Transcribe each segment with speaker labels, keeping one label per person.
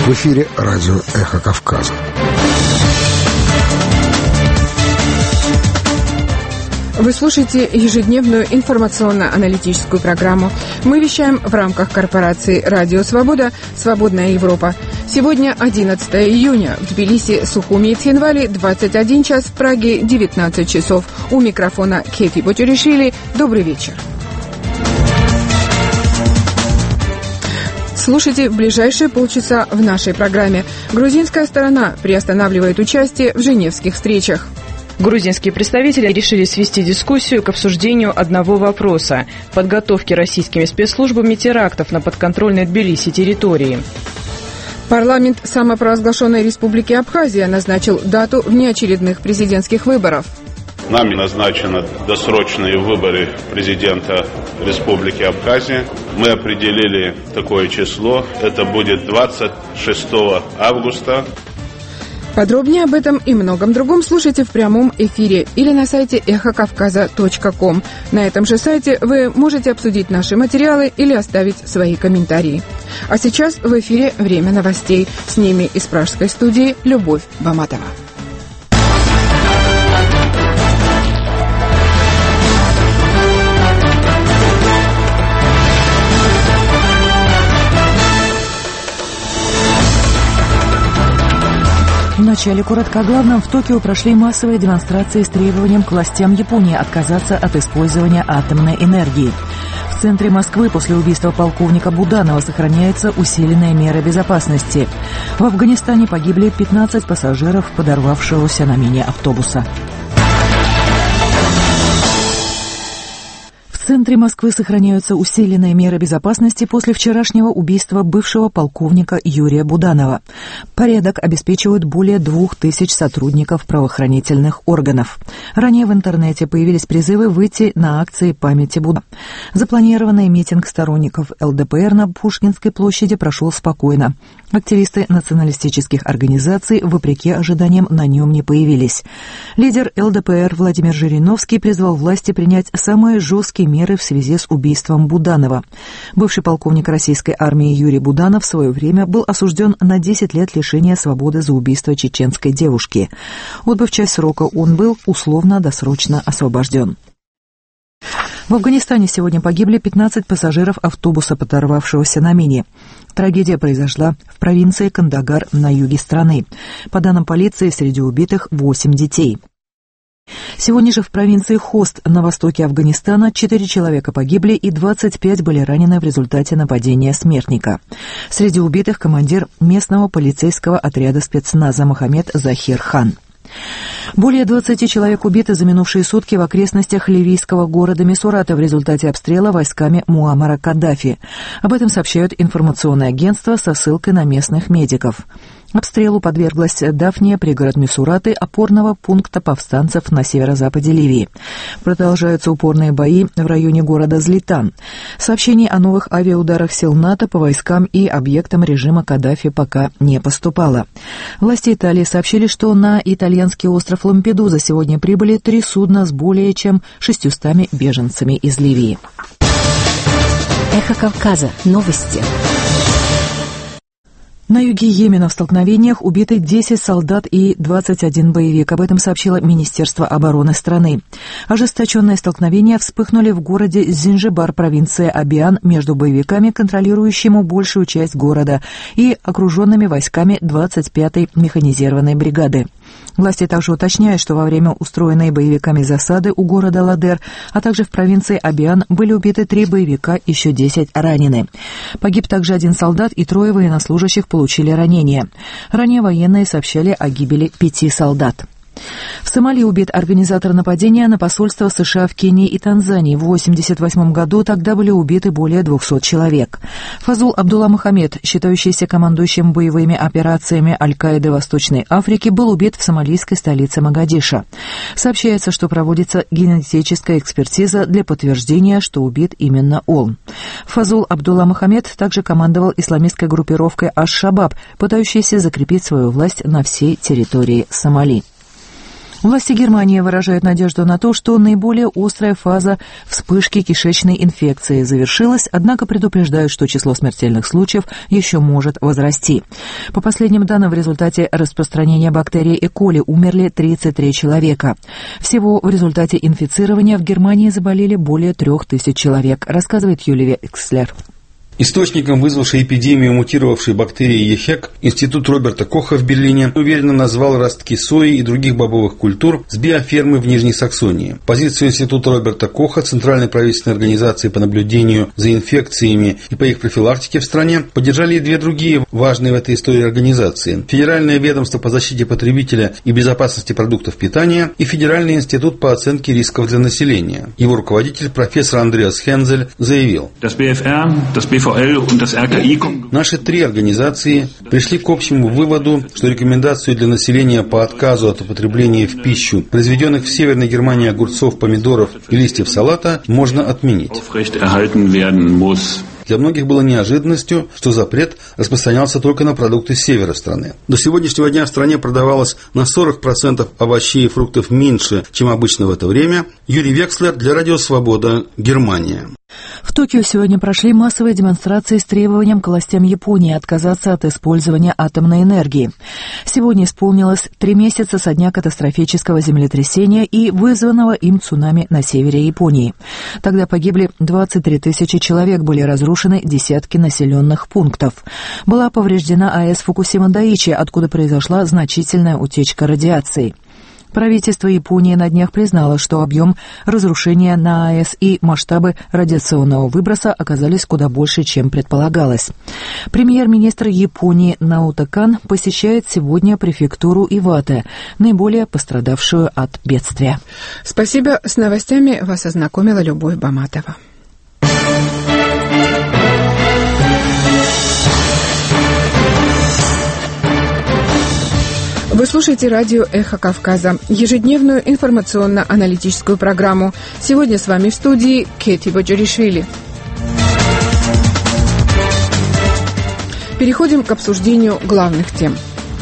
Speaker 1: В эфире радио «Эхо Кавказа».
Speaker 2: Вы слушаете ежедневную информационно-аналитическую программу. Мы вещаем в рамках корпорации «Радио Свобода. Свободная Европа». Сегодня 11 июня. В Тбилиси, Сухуми и Цхинвале 21 час, в Праге 19 часов. У микрофона Кети Ботюришвили. Добрый вечер. Слушайте в ближайшие полчаса в нашей программе. Грузинская сторона приостанавливает участие в женевских встречах.
Speaker 3: Грузинские представители решили свести дискуссию к обсуждению одного вопроса – подготовки российскими спецслужбами терактов на подконтрольной Тбилиси территории.
Speaker 2: Парламент самопровозглашенной Республики Абхазия назначил дату внеочередных президентских выборов.
Speaker 4: Нами назначены досрочные выборы президента Республики Абхазия. Мы определили такое число. Это будет 26 августа.
Speaker 2: Подробнее об этом и многом другом слушайте в прямом эфире или на сайте эхокавказа.ком. На этом же сайте вы можете обсудить наши материалы или оставить свои комментарии. А сейчас в эфире «Время новостей». С ними из пражской студии Любовь Баматова.
Speaker 5: Вначале коротко о главном. В Токио прошли массовые демонстрации с требованием к властям Японии отказаться от использования атомной энергии. В центре Москвы после убийства полковника Буданова сохраняются усиленные меры безопасности. В Афганистане погибли 15 пассажиров подорвавшегося на мине автобуса. В центре Москвы сохраняются усиленные меры безопасности после вчерашнего убийства бывшего полковника Юрия Буданова. Порядок обеспечивают более 2000 сотрудников правоохранительных органов. Ранее в интернете появились призывы выйти на акции памяти Буданова. Запланированный митинг сторонников ЛДПР на Пушкинской площади прошел спокойно. Активисты националистических организаций, вопреки ожиданиям, на нем не появились. Лидер ЛДПР Владимир Жириновский призвал власти принять самые жесткие меры в связи с убийством Буданова. Бывший полковник российской армии Юрий Буданов в свое время был осужден на 10 лет лишения свободы за убийство чеченской девушки. Отбыв часть срока, он был условно-досрочно освобожден. В Афганистане сегодня погибли 15 пассажиров автобуса, подорвавшегося на мине. Трагедия произошла в провинции Кандагар на юге страны. По данным полиции, среди убитых 8 детей. Сегодня же в провинции Хост на востоке Афганистана 4 человека погибли и 25 были ранены в результате нападения смертника. Среди убитых командир местного полицейского отряда спецназа Мохаммед Захир Хан. Более 20 человек убиты за минувшие сутки в окрестностях ливийского города Мисурата в результате обстрела войсками Муаммара Каддафи. Об этом сообщают информационные агентства со ссылкой на местных медиков. Обстрелу подверглась Дафния, пригород Мисураты, опорного пункта повстанцев на северо-западе Ливии. Продолжаются упорные бои в районе города Злитан. Сообщений о новых авиаударах сил НАТО по войскам и объектам режима Каддафи пока не поступало. Власти Италии сообщили, что на итальянский остров Лампедуза сегодня прибыли 3 судна с более чем 600 беженцами из Ливии.
Speaker 6: Эхо Кавказа. Новости.
Speaker 5: На юге Йемена в столкновениях убиты 10 солдат и 21 боевик. Об этом сообщило Министерство обороны страны. Ожесточенные столкновения вспыхнули в городе Зинжибар, провинция Абиан, между боевиками, контролирующими большую часть города, и окруженными войсками 25-й механизированной бригады. Власти также уточняют, что во время устроенной боевиками засады у города Ладер, а также в провинции Абиан, были убиты 3 боевика, еще 10 ранены. Погиб также 1 солдат, и 3 военнослужащих получили ранения. Ранее военные сообщали о гибели 5 солдат. В Сомали убит организатор нападения на посольство США в Кении и Танзании. В 1988 году тогда были убиты более 200 человек. Фазул Абдулла Мухаммед, считающийся командующим боевыми операциями Аль-Каиды Восточной Африки, был убит в сомалийской столице Могадишо. Сообщается, что проводится генетическая экспертиза для подтверждения, что убит именно он. Фазул Абдулла Мухаммед также командовал исламистской группировкой Аш-Шабаб, пытающейся закрепить свою власть на всей территории Сомали. Власти Германии выражают надежду на то, что наиболее острая фаза вспышки кишечной инфекции завершилась, однако предупреждают, что число смертельных случаев еще может возрасти. По последним данным, в результате распространения бактерии E. coli умерли 33 человека. Всего в результате инфицирования в Германии заболели более 3000 человек, рассказывает Юлия Экслер.
Speaker 7: Источником, вызвавшей эпидемию мутировавшей бактерии ЕХЕК, Институт Роберта Коха в Берлине уверенно назвал ростки сои и других бобовых культур с биофермы в Нижней Саксонии. Позицию Института Роберта Коха, Центральной правительственной организации по наблюдению за инфекциями и по их профилактике в стране, поддержали и две другие важные в этой истории организации: Федеральное ведомство по защите потребителя и безопасности продуктов питания и Федеральный институт по оценке рисков для населения. Его руководитель, профессор Андреас Хензель, заявил: наши три организации пришли к общему выводу, что рекомендацию для населения по отказу от употребления в пищу произведенных в Северной Германии огурцов, помидоров и листьев салата можно отменить. Для многих было неожиданностью, что запрет распространялся только на продукты с севера страны. До сегодняшнего дня в стране продавалось на 40% овощей и фруктов меньше, чем обычно в это время. Юрий Векслер для Радио Свобода, Германия.
Speaker 5: В Токио сегодня прошли массовые демонстрации с требованием к властям Японии отказаться от использования атомной энергии. Сегодня исполнилось 3 месяца со дня катастрофического землетрясения и вызванного им цунами на севере Японии. Тогда погибли 23 тысячи человек, были разрушены десятки населенных пунктов. Была повреждена АЭС Фукусима-Дайичи, откуда произошла значительная утечка радиации. Правительство Японии на днях признало, что объем разрушения на АЭС и масштабы радиационного выброса оказались куда больше, чем предполагалось. Премьер-министр Японии Наото Кан посещает сегодня префектуру Ивате, наиболее пострадавшую от бедствия.
Speaker 2: Спасибо. С новостями вас ознакомила Любовь Баматова. Вы слушаете радио «Эхо Кавказа», ежедневную информационно-аналитическую программу. Сегодня с вами в студии Кети Боджоришвили. Переходим к обсуждению главных тем.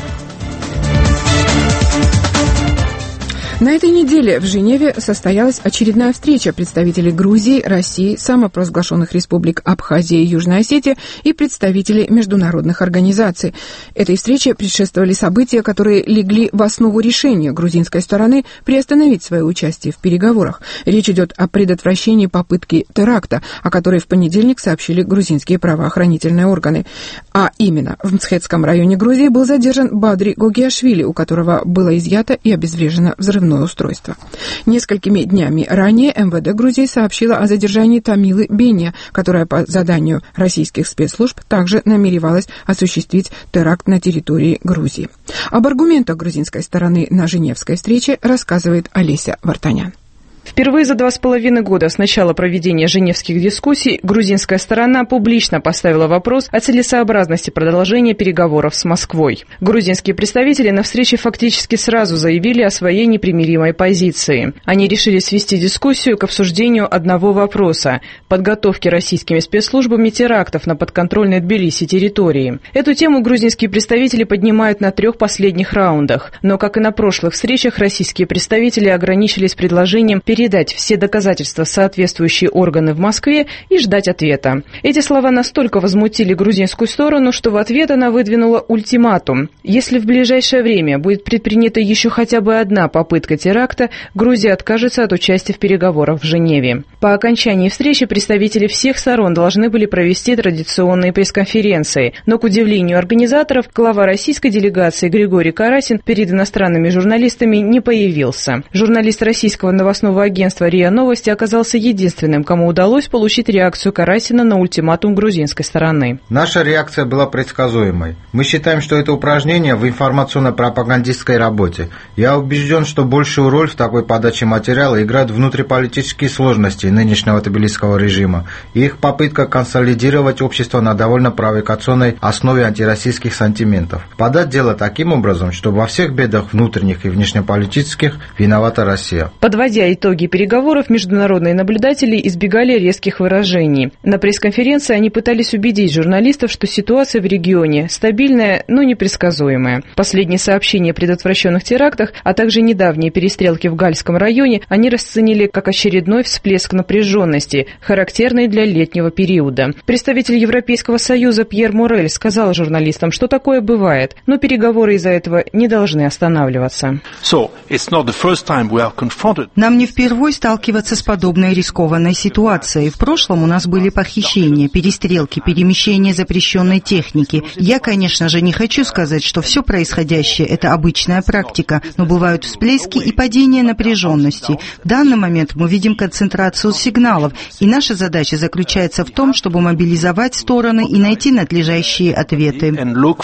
Speaker 2: На этой неделе в Женеве состоялась очередная встреча представителей Грузии, России, самопровозглашенных республик Абхазия и Южная Осетия и представителей международных организаций. Этой встрече предшествовали события, которые легли в основу решения грузинской стороны приостановить свое участие в переговорах. Речь идет о предотвращении попытки теракта, о которой в понедельник сообщили грузинские правоохранительные органы. А именно, в Мцхетском районе Грузии был задержан Бадри Гогиашвили, у которого было изъято и обезврежено взрывное устройство. Несколькими днями ранее МВД Грузии сообщила о задержании Тамилы Бения, которая по заданию российских спецслужб также намеревалась осуществить теракт на территории Грузии. Об аргументах грузинской стороны на Женевской встрече рассказывает Олеся Вартанян.
Speaker 3: Впервые за 2,5 года с начала проведения женевских дискуссий грузинская сторона публично поставила вопрос о целесообразности продолжения переговоров с Москвой. Грузинские представители на встрече фактически сразу заявили о своей непримиримой позиции. Они решили свести дискуссию к обсуждению одного вопроса – подготовки российскими спецслужбами терактов на подконтрольной Тбилиси территории. Эту тему грузинские представители поднимают на 3 последних раундах, но, как и на прошлых встречах, российские представители ограничились предложением передать все доказательства в соответствующие органы в Москве и ждать ответа. Эти слова настолько возмутили грузинскую сторону, что в ответ она выдвинула ультиматум. Если в ближайшее время будет предпринята еще хотя бы одна попытка теракта, Грузия откажется от участия в переговорах в Женеве. По окончании встречи представители всех сторон должны были провести традиционные пресс-конференции, но, к удивлению организаторов, глава российской делегации Григорий Карасин перед иностранными журналистами не появился. Журналист российского новостного агентства РИА Новости оказался единственным, кому удалось получить реакцию Карасина на ультиматум грузинской стороны.
Speaker 8: Наша реакция была предсказуемой. Мы считаем, что это упражнение в информационно-пропагандистской работе. Я убежден, что большую роль в такой подаче материала играют внутриполитические сложности нынешнего тбилисского режима и их попытка консолидировать общество на довольно провокационной основе антироссийских сантиментов. Подать дело таким образом, что во всех бедах внутренних и внешнеполитических виновата Россия.
Speaker 3: Подводя итоги итоге переговоров международные наблюдатели избегали резких выражений. На пресс-конференции они пытались убедить журналистов, что ситуация в регионе стабильная, но непредсказуемая. Последние сообщения о предотвращенных терактах, а также недавние перестрелки в Гальском районе они расценили как очередной всплеск напряженности, характерный для летнего периода. Представитель Европейского Союза Пьер Морель сказал журналистам, что такое бывает, но переговоры из-за этого не должны останавливаться.
Speaker 9: Нам не впервой сталкиваться с подобной рискованной ситуацией. В прошлом у нас были похищения, перестрелки, перемещение запрещенной техники. Я, конечно же, не хочу сказать, что все происходящее – это обычная практика, но бывают всплески и падение напряженности. В данный момент мы видим концентрацию сигналов, и наша задача заключается в том, чтобы мобилизовать стороны и найти надлежащие ответы.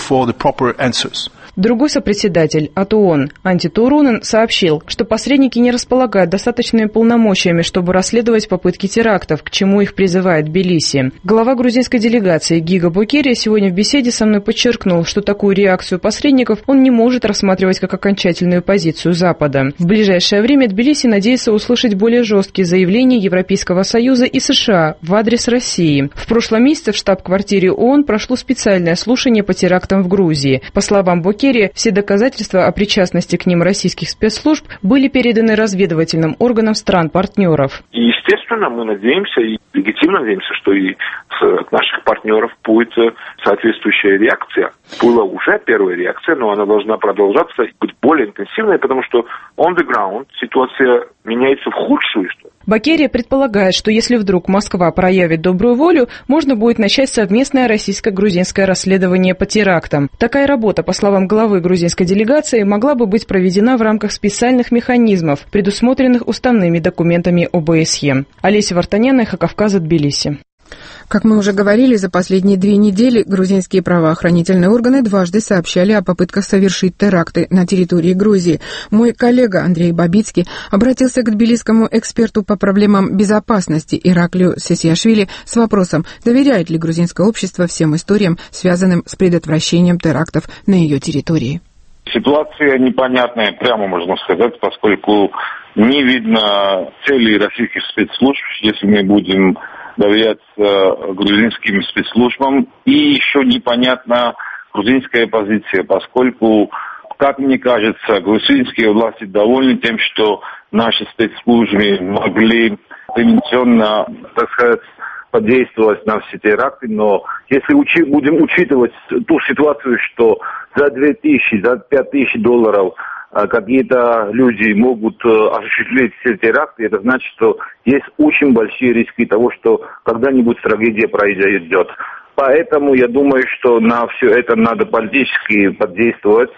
Speaker 3: Другой сопредседатель от ООН Анти Турунен сообщил, что посредники не располагают достаточными полномочиями, чтобы расследовать попытки терактов, к чему их призывает Тбилиси. Глава грузинской делегации Гига Букерия сегодня в беседе со мной подчеркнул, что такую реакцию посредников он не может рассматривать как окончательную позицию Запада. В ближайшее время Тбилиси надеется услышать более жесткие заявления Европейского Союза и США в адрес России. В прошлом месяце в штаб-квартире ООН прошло специальное слушание по терактам в Грузии. По словам Букерия, все доказательства о причастности к ним российских спецслужб были переданы разведывательным органам стран-партнеров.
Speaker 10: И, естественно, мы надеемся, и легитимно надеемся, что и с наших партнеров будет соответствующая реакция. Была уже первая реакция, но она должна продолжаться и быть более интенсивной, потому что on the ground ситуация меняется в худшую сторону.
Speaker 3: Бакерия предполагает, что если вдруг Москва проявит добрую волю, можно будет начать совместное российско-грузинское расследование по терактам. Такая работа, по словам главы грузинской делегации, могла бы быть проведена в рамках специальных механизмов, предусмотренных уставными документами ОБСЕ. Олеся Вартанян, Эхо Кавказа, Тбилиси.
Speaker 2: Как мы уже говорили, за последние 2 недели грузинские правоохранительные органы дважды сообщали о попытках совершить теракты на территории Грузии. Мой коллега Андрей Бабицкий обратился к тбилисскому эксперту по проблемам безопасности Ираклию Сесиашвили с вопросом, доверяет ли грузинское общество всем историям, связанным с предотвращением терактов на ее территории.
Speaker 11: Ситуация непонятная, прямо можно сказать, поскольку не видно целей российских спецслужб, если мы будем доверять грузинским спецслужбам. И еще непонятна грузинская позиция, поскольку, как мне кажется, грузинские власти довольны тем, что наши спецслужбы могли превенционно, так сказать, подействовать на все теракты, но если будем учитывать ту ситуацию, что за 2000, за 5000 долларов какие-то люди могут осуществить все теракты, это значит, что есть очень большие риски того, что когда-нибудь трагедия произойдет. Поэтому я думаю, что на все это надо политически подействовать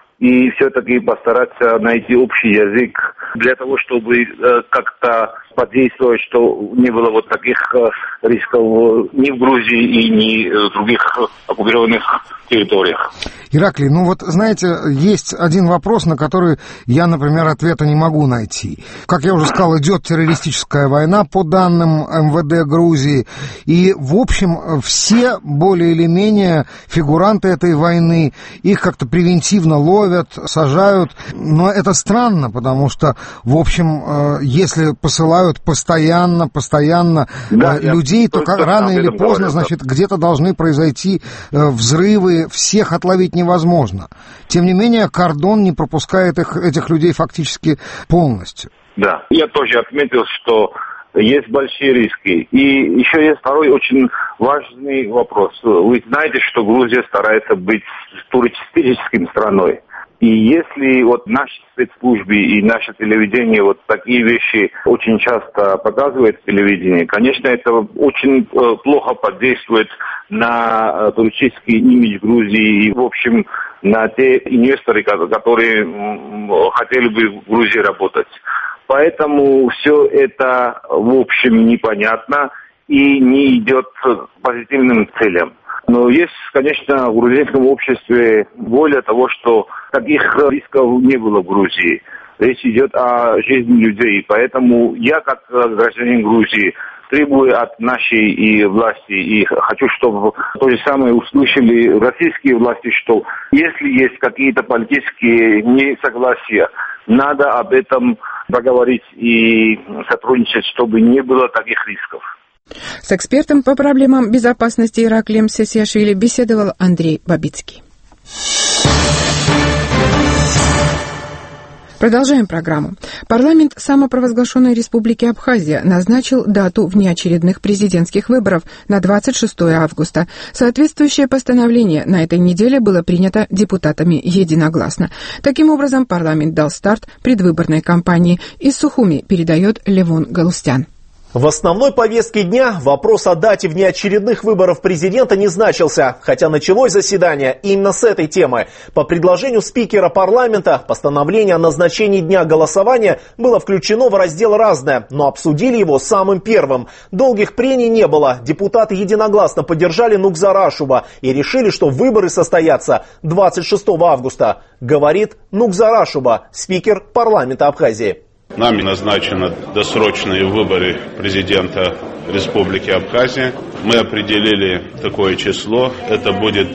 Speaker 11: и все-таки постараться найти общий язык для того, чтобы как-то подействовать, что не было вот таких рисков ни в Грузии и ни в других оккупированных территориях.
Speaker 1: Ираклий, ну вот, знаете, есть один вопрос, на который я, например, ответа не могу найти. Как я уже сказал, идет террористическая война по данным МВД Грузии, и, в общем, все более или менее фигуранты этой войны, их как-то превентивно ловят, сажают, но это странно, потому что, в общем, если посылают постоянно людей, то рано или поздно, значит, где-то должны произойти взрывы, всех отловить невозможно. Тем не менее, кордон не пропускает этих людей фактически полностью.
Speaker 11: Да, я тоже отметил, что есть большие риски. И еще есть второй очень важный вопрос. Вы знаете, что Грузия старается быть туристическим страной. И если вот наши спецслужбы и наше телевидение вот такие вещи очень часто показывает в телевидении, конечно, это очень плохо подействует на туристический имидж Грузии и, в общем, на те инвесторы, которые хотели бы в Грузии работать. Поэтому все это, в общем, непонятно и не идет к позитивным целям. Но есть, конечно, в грузинском обществе воля того, что таких рисков не было в Грузии. Речь идет о жизни людей. Поэтому я, как гражданин Грузии, требую от нашей и власти, и хочу, чтобы то же самое услышали российские власти, что если есть какие-то политические несогласия, надо об этом поговорить и сотрудничать, чтобы не было таких рисков.
Speaker 2: С экспертом по проблемам безопасности Ираклием Сесиашвили беседовал Андрей Бабицкий. Продолжаем программу. Парламент самопровозглашенной Республики Абхазия назначил дату внеочередных президентских выборов на 26 августа. Соответствующее постановление на этой неделе было принято депутатами единогласно. Таким образом, парламент дал старт предвыборной кампании. Из Сухуми передает Левон Галустян.
Speaker 12: В основной повестке дня вопрос о дате внеочередных выборов президента не значился, хотя началось заседание именно с этой темы. По предложению спикера парламента постановление о назначении дня голосования было включено в раздел «Разное», но обсудили его самым первым. Долгих прений не было. Депутаты единогласно поддержали Нугзар Ашуба и решили, что выборы состоятся 26 августа, говорит Нугзар Ашуба, спикер парламента Абхазии.
Speaker 4: Нами назначены досрочные выборы президента Республики Абхазия. Мы определили такое число. Это будет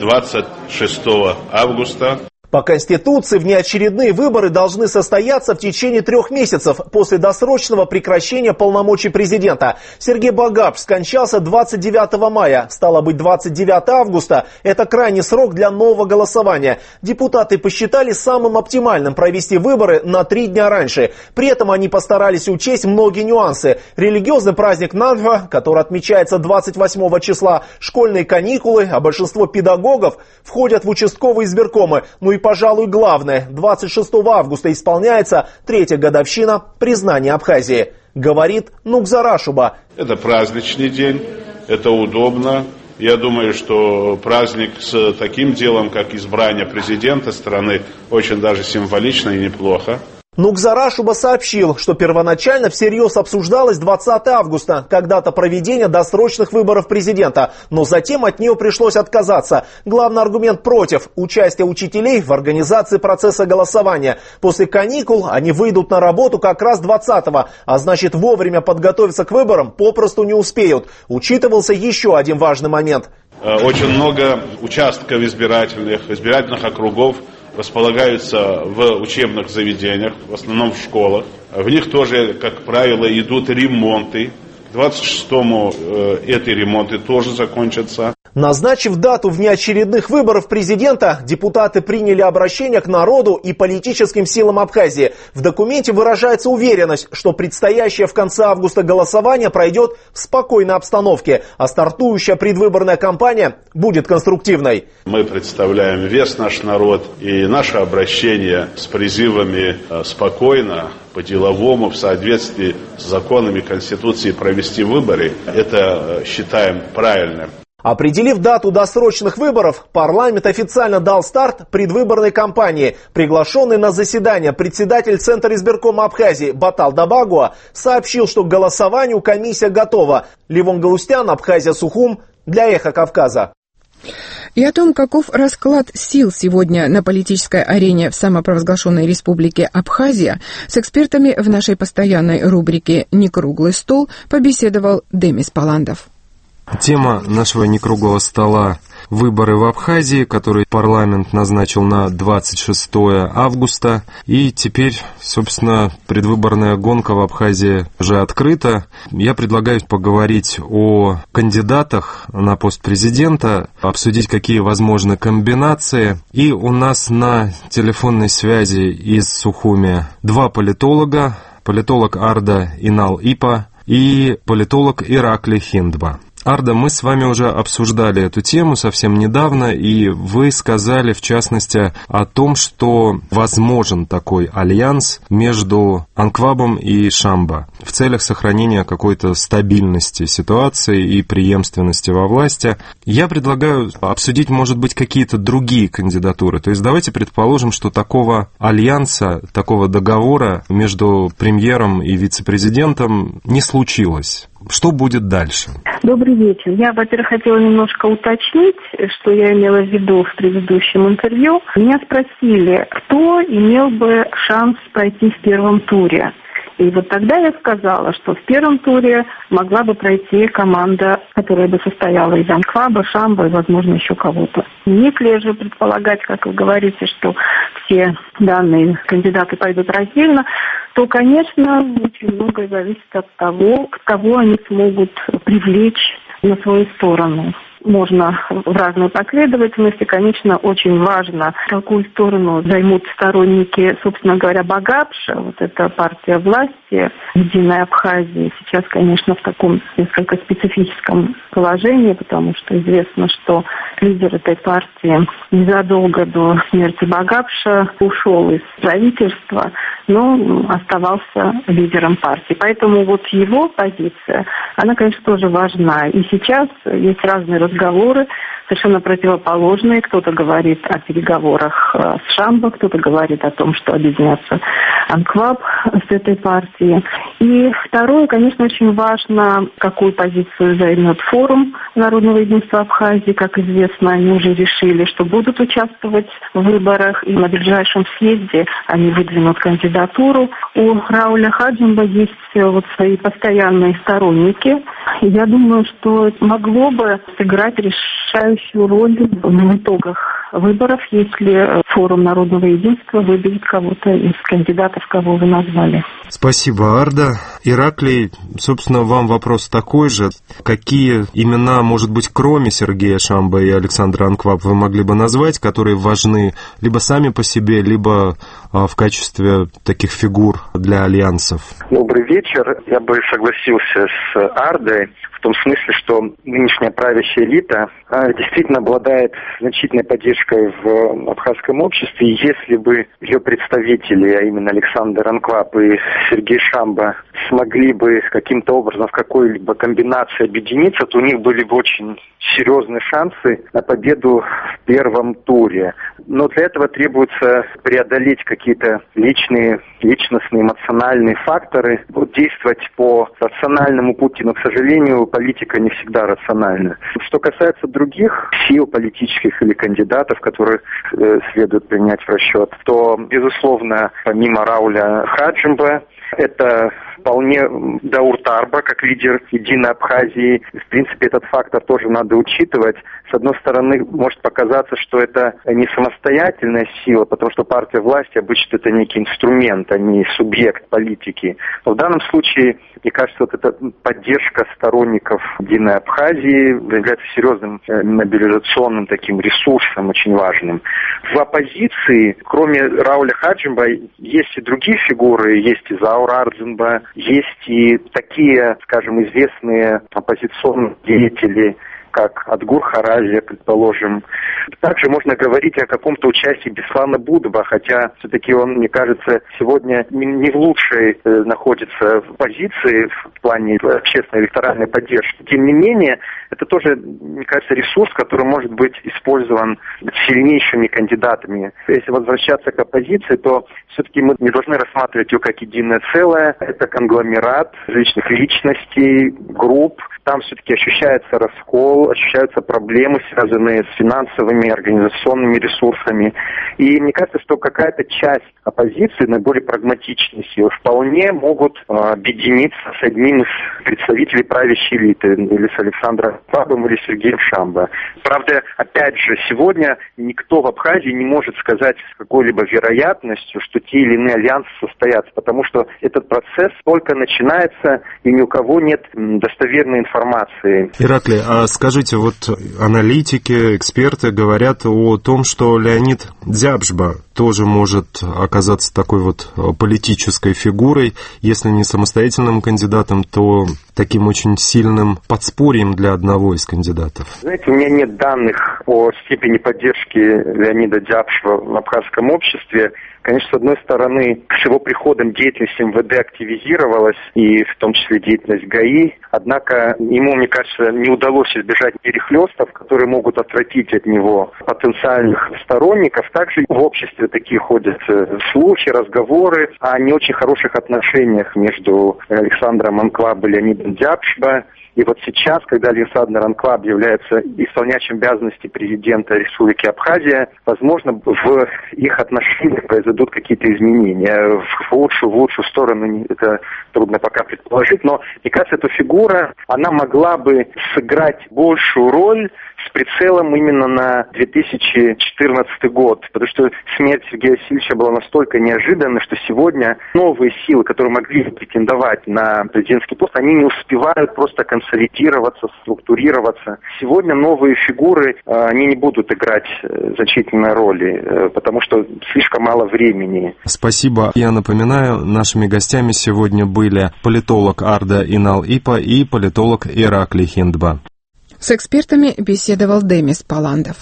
Speaker 4: 26 августа.
Speaker 12: По Конституции внеочередные выборы должны состояться в течение 3 месяцев после досрочного прекращения полномочий президента. Сергей Багапш скончался 29 мая. Стало быть, 29 августа – это крайний срок для нового голосования. Депутаты посчитали самым оптимальным провести выборы на 3 дня раньше. При этом они постарались учесть многие нюансы. Религиозный праздник Нангха, который отмечается 28 числа, школьные каникулы, а большинство педагогов входят в участковые избиркомы. Ну и, пожалуй, главное, 26 августа исполняется 3-я годовщина признания Абхазии, говорит Нугзар Ашуба.
Speaker 4: Это праздничный день, это удобно. Я думаю, что праздник с таким делом, как избрание президента страны, очень даже символично и неплохо.
Speaker 12: Нугзар Ашуба сообщил, что первоначально всерьез обсуждалось 20 августа, как дата проведения досрочных выборов президента, но затем от нее пришлось отказаться. Главный аргумент против – участие учителей в организации процесса голосования. После каникул они выйдут на работу как раз 20-го, а значит вовремя подготовиться к выборам попросту не успеют. Учитывался еще один важный момент.
Speaker 4: Очень много участков избирательных округов располагаются в учебных заведениях, в основном в школах. В них тоже, как правило, идут ремонты. К 26-му эти ремонты тоже закончатся.
Speaker 12: Назначив дату внеочередных выборов президента, депутаты приняли обращение к народу и политическим силам Абхазии. В документе выражается уверенность, что предстоящее в конце августа голосование пройдет в спокойной обстановке, а стартующая предвыборная кампания будет конструктивной.
Speaker 4: Мы представляем весь наш народ, и наше обращение с призывами спокойно, по-деловому, в соответствии с законами Конституции провести выборы, это считаем правильным.
Speaker 12: Определив дату досрочных выборов, парламент официально дал старт предвыборной кампании. Приглашенный на заседание председатель Центра избиркома Абхазии Батал Дабагуа сообщил, что к голосованию комиссия готова. Левон Галустян, Абхазия, Сухум, для Эхо Кавказа.
Speaker 2: И о том, каков расклад сил сегодня на политической арене в самопровозглашенной республике Абхазия, с экспертами в нашей постоянной рубрике «Некруглый стол» побеседовал Демис Паландов.
Speaker 13: Тема нашего некруглого стола – выборы в Абхазии, которые парламент назначил на 26 августа. И теперь, собственно, предвыборная гонка в Абхазии уже открыта. Я предлагаю поговорить о кандидатах на пост президента, обсудить, какие возможны комбинации. И у нас на телефонной связи из Сухуми 2 политолога. Политолог Арда Инал-Ипа и политолог Иракли Хиндба. Арда, мы с вами уже обсуждали эту тему совсем недавно, и вы сказали, в частности, о том, что возможен такой альянс между Анквабом и Шамба в целях сохранения какой-то стабильности ситуации и преемственности во власти. Я предлагаю обсудить, может быть, какие-то другие кандидатуры. То есть давайте предположим, что такого альянса, такого договора между премьером и вице-президентом не случилось. Что будет дальше?
Speaker 14: Добрый вечер. Я, во-первых, хотела немножко уточнить, что я имела в виду в предыдущем интервью. Меня спросили, кто имел бы шанс пройти в первом туре. И вот тогда я сказала, что в первом туре могла бы пройти команда, которая бы состояла из Анкваба, Шамба и, возможно, еще кого-то. Если же предполагать, как вы говорите, что все данные кандидаты пойдут раздельно, то, конечно, очень многое зависит от того, кого они смогут привлечь на свою сторону. Можно в разной последовательности. Конечно, очень важно, какую сторону займут сторонники, собственно говоря, Багапша, вот эта партия власти, Единая Абхазия, сейчас, конечно, в таком несколько специфическом положении, потому что известно, что лидер этой партии незадолго до смерти Багапша ушел из правительства, но оставался лидером партии. Поэтому вот его позиция, она, конечно, тоже важна. И сейчас есть разные разговоры, совершенно противоположные. Кто-то говорит о переговорах с Шамбо, кто-то говорит о том, что объединятся Анкваб с этой партией. И второе, конечно, очень важно, какую позицию займет форум Народного единства Абхазии. Как известно, они уже решили, что будут участвовать в выборах, и на ближайшем съезде они выдвинут кандидатуру. У Рауля Хаджимба есть вот свои постоянные сторонники. И я думаю, что могло бы сыграть решающую роль в итогах выборов, если форум Народного единства выберет кого-то из кандидатов, кого вы назвали.
Speaker 13: Спасибо, Арда. Ираклий, собственно, вам вопрос такой же. Какие имена, может быть, кроме Сергея Шамбо и Александра Анкваб, вы могли бы назвать, которые важны либо сами по себе, либо в качестве таких фигур для альянсов?
Speaker 15: Добрый вечер. Я бы согласился с Ардой в том смысле, что нынешняя правящая элита действительно обладает значительной поддержкой в абхазском обществе. И если бы ее представители, а именно Александр Анкваб и Сергей Шамбо, смогли бы каким-то образом в какой-либо комбинации объединиться, то у них были бы очень серьезные шансы на победу в первом туре. Но для этого требуется преодолеть какие-то личностные, эмоциональные факторы, действовать по рациональному пути, но, к сожалению, политика не всегда рациональна. Что касается других сил политических или кандидатов, которых следует принять в расчет, то, безусловно, помимо Рауля Хаджимба, это вполне Даур Тарба, как лидер Единой Абхазии. В принципе, этот фактор тоже надо учитывать. С одной стороны, может показаться, что это не самостоятельная сила, потому что партия власти обычно это некий инструмент, а не субъект политики. Но в данном случае, мне кажется, вот эта поддержка сторонников Единой Абхазии является серьезным мобилизационным таким ресурсом, очень важным. В оппозиции, кроме Рауля Хаджимба, есть и другие фигуры, есть и Заур Ардзинба, есть и такие, скажем, известные оппозиционные деятели, как Адгур Харазия, предположим. Также можно говорить о каком-то участии Беслана Будова, хотя все-таки он, мне кажется, сегодня не в лучшей находится позиции в плане общественной электоральной поддержки. Тем не менее, это тоже, мне кажется, ресурс, который может быть использован сильнейшими кандидатами. Если возвращаться к оппозиции, то все-таки мы не должны рассматривать ее как единое целое. Это конгломерат различных личностей, групп. Там все-таки ощущается раскол, ощущаются проблемы, связанные с финансовыми, организационными ресурсами. И мне кажется, что какая-то часть оппозиции, наиболее прагматичные силы, вполне могут объединиться с одним из представителей правящей элиты, или с Александром Анквабом, или Сергеем Шамбо. Правда, опять же, сегодня никто в Абхазии не может сказать с какой-либо вероятностью, что те или иные альянсы состоятся, потому что этот процесс только начинается, и ни у кого нет достоверной информации.
Speaker 13: Ираклий, а скажите, вот аналитики, эксперты говорят о том, что Леонид Дзябжба тоже может оказаться такой вот политической фигурой, если не самостоятельным кандидатом, то таким очень сильным подспорьем для одного из кандидатов.
Speaker 15: Знаете, у меня нет данных о степени поддержки Леонида Дзябжба в абхазском обществе. Конечно, с одной стороны, с его приходом деятельность МВД активизировалась, и в том числе деятельность ГАИ. Однако ему, мне кажется, не удалось избежать перехлестов, которые могут отвратить от него потенциальных сторонников. Также в обществе такие ходят слухи, разговоры о не очень хороших отношениях между Александром Анквабом и Леонидом Дзябжба. И вот сейчас, когда Ленсад Наранкваб является исполняющим обязанности президента Республики Абхазия, возможно, в их отношениях произойдут какие-то изменения в лучшую сторону. Это трудно пока предположить, но мне кажется, эта фигура, она могла бы сыграть большую роль с прицелом именно на 2014 год, потому что смерть Сергея Васильевича была настолько неожиданной, что сегодня новые силы, которые могли претендовать на президентский пост, они не успевают просто консолидироваться, структурироваться. Сегодня новые фигуры, они не будут играть значительной роли, потому что слишком мало времени.
Speaker 13: Спасибо. Я напоминаю, нашими гостями сегодня были политолог Арда Инал-Ипа и политолог Иракли Хиндба.
Speaker 2: С экспертами беседовал Демис Паландов.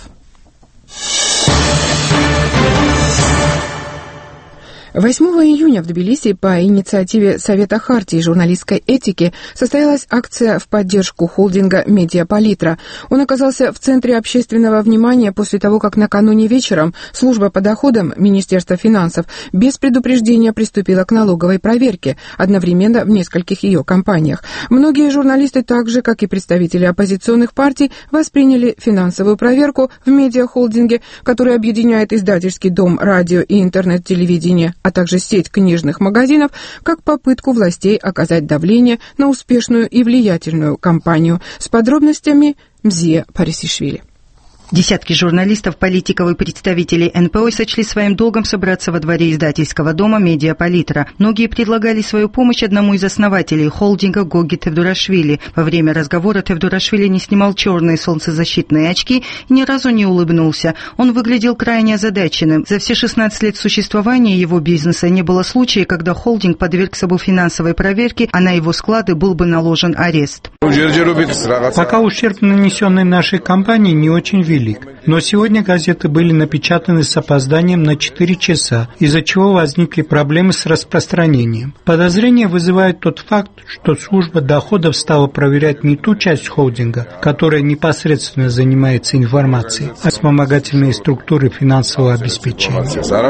Speaker 2: 8 июня в Тбилиси по инициативе Совета Хартии журналистской этики состоялась акция в поддержку холдинга «Медиаполитра». Он оказался в центре общественного внимания после того, как накануне вечером служба по доходам Министерства финансов без предупреждения приступила к налоговой проверке, одновременно в нескольких ее компаниях. Многие журналисты, так же, как и представители оппозиционных партий, восприняли финансовую проверку в медиахолдинге, который объединяет издательский дом, радио и интернет-телевидение, а также сеть книжных магазинов, как попытку властей оказать давление на успешную и влиятельную компанию. С подробностями Мзия Парисишвили.
Speaker 9: Десятки журналистов, политиков и представителей НПО сочли своим долгом собраться во дворе издательского дома «Медиаполитра». Многие предлагали свою помощь одному из основателей холдинга Гоги Тевдурашвили. Во время разговора Тевдурашвили не снимал черные солнцезащитные очки и ни разу не улыбнулся. Он выглядел крайне озадаченным. За все 16 лет существования его бизнеса не было случая, когда холдинг подвергся бы финансовой проверке, а на его склады был бы наложен арест.
Speaker 16: Пока ущерб, нанесенный нашей компании, не очень велик. Но сегодня газеты были напечатаны с опозданием на 4 часа, из-за чего возникли проблемы с распространением. Подозрение вызывает тот факт, что служба доходов стала проверять не ту часть холдинга, которая непосредственно занимается информацией, а вспомогательные структуры финансового обеспечения.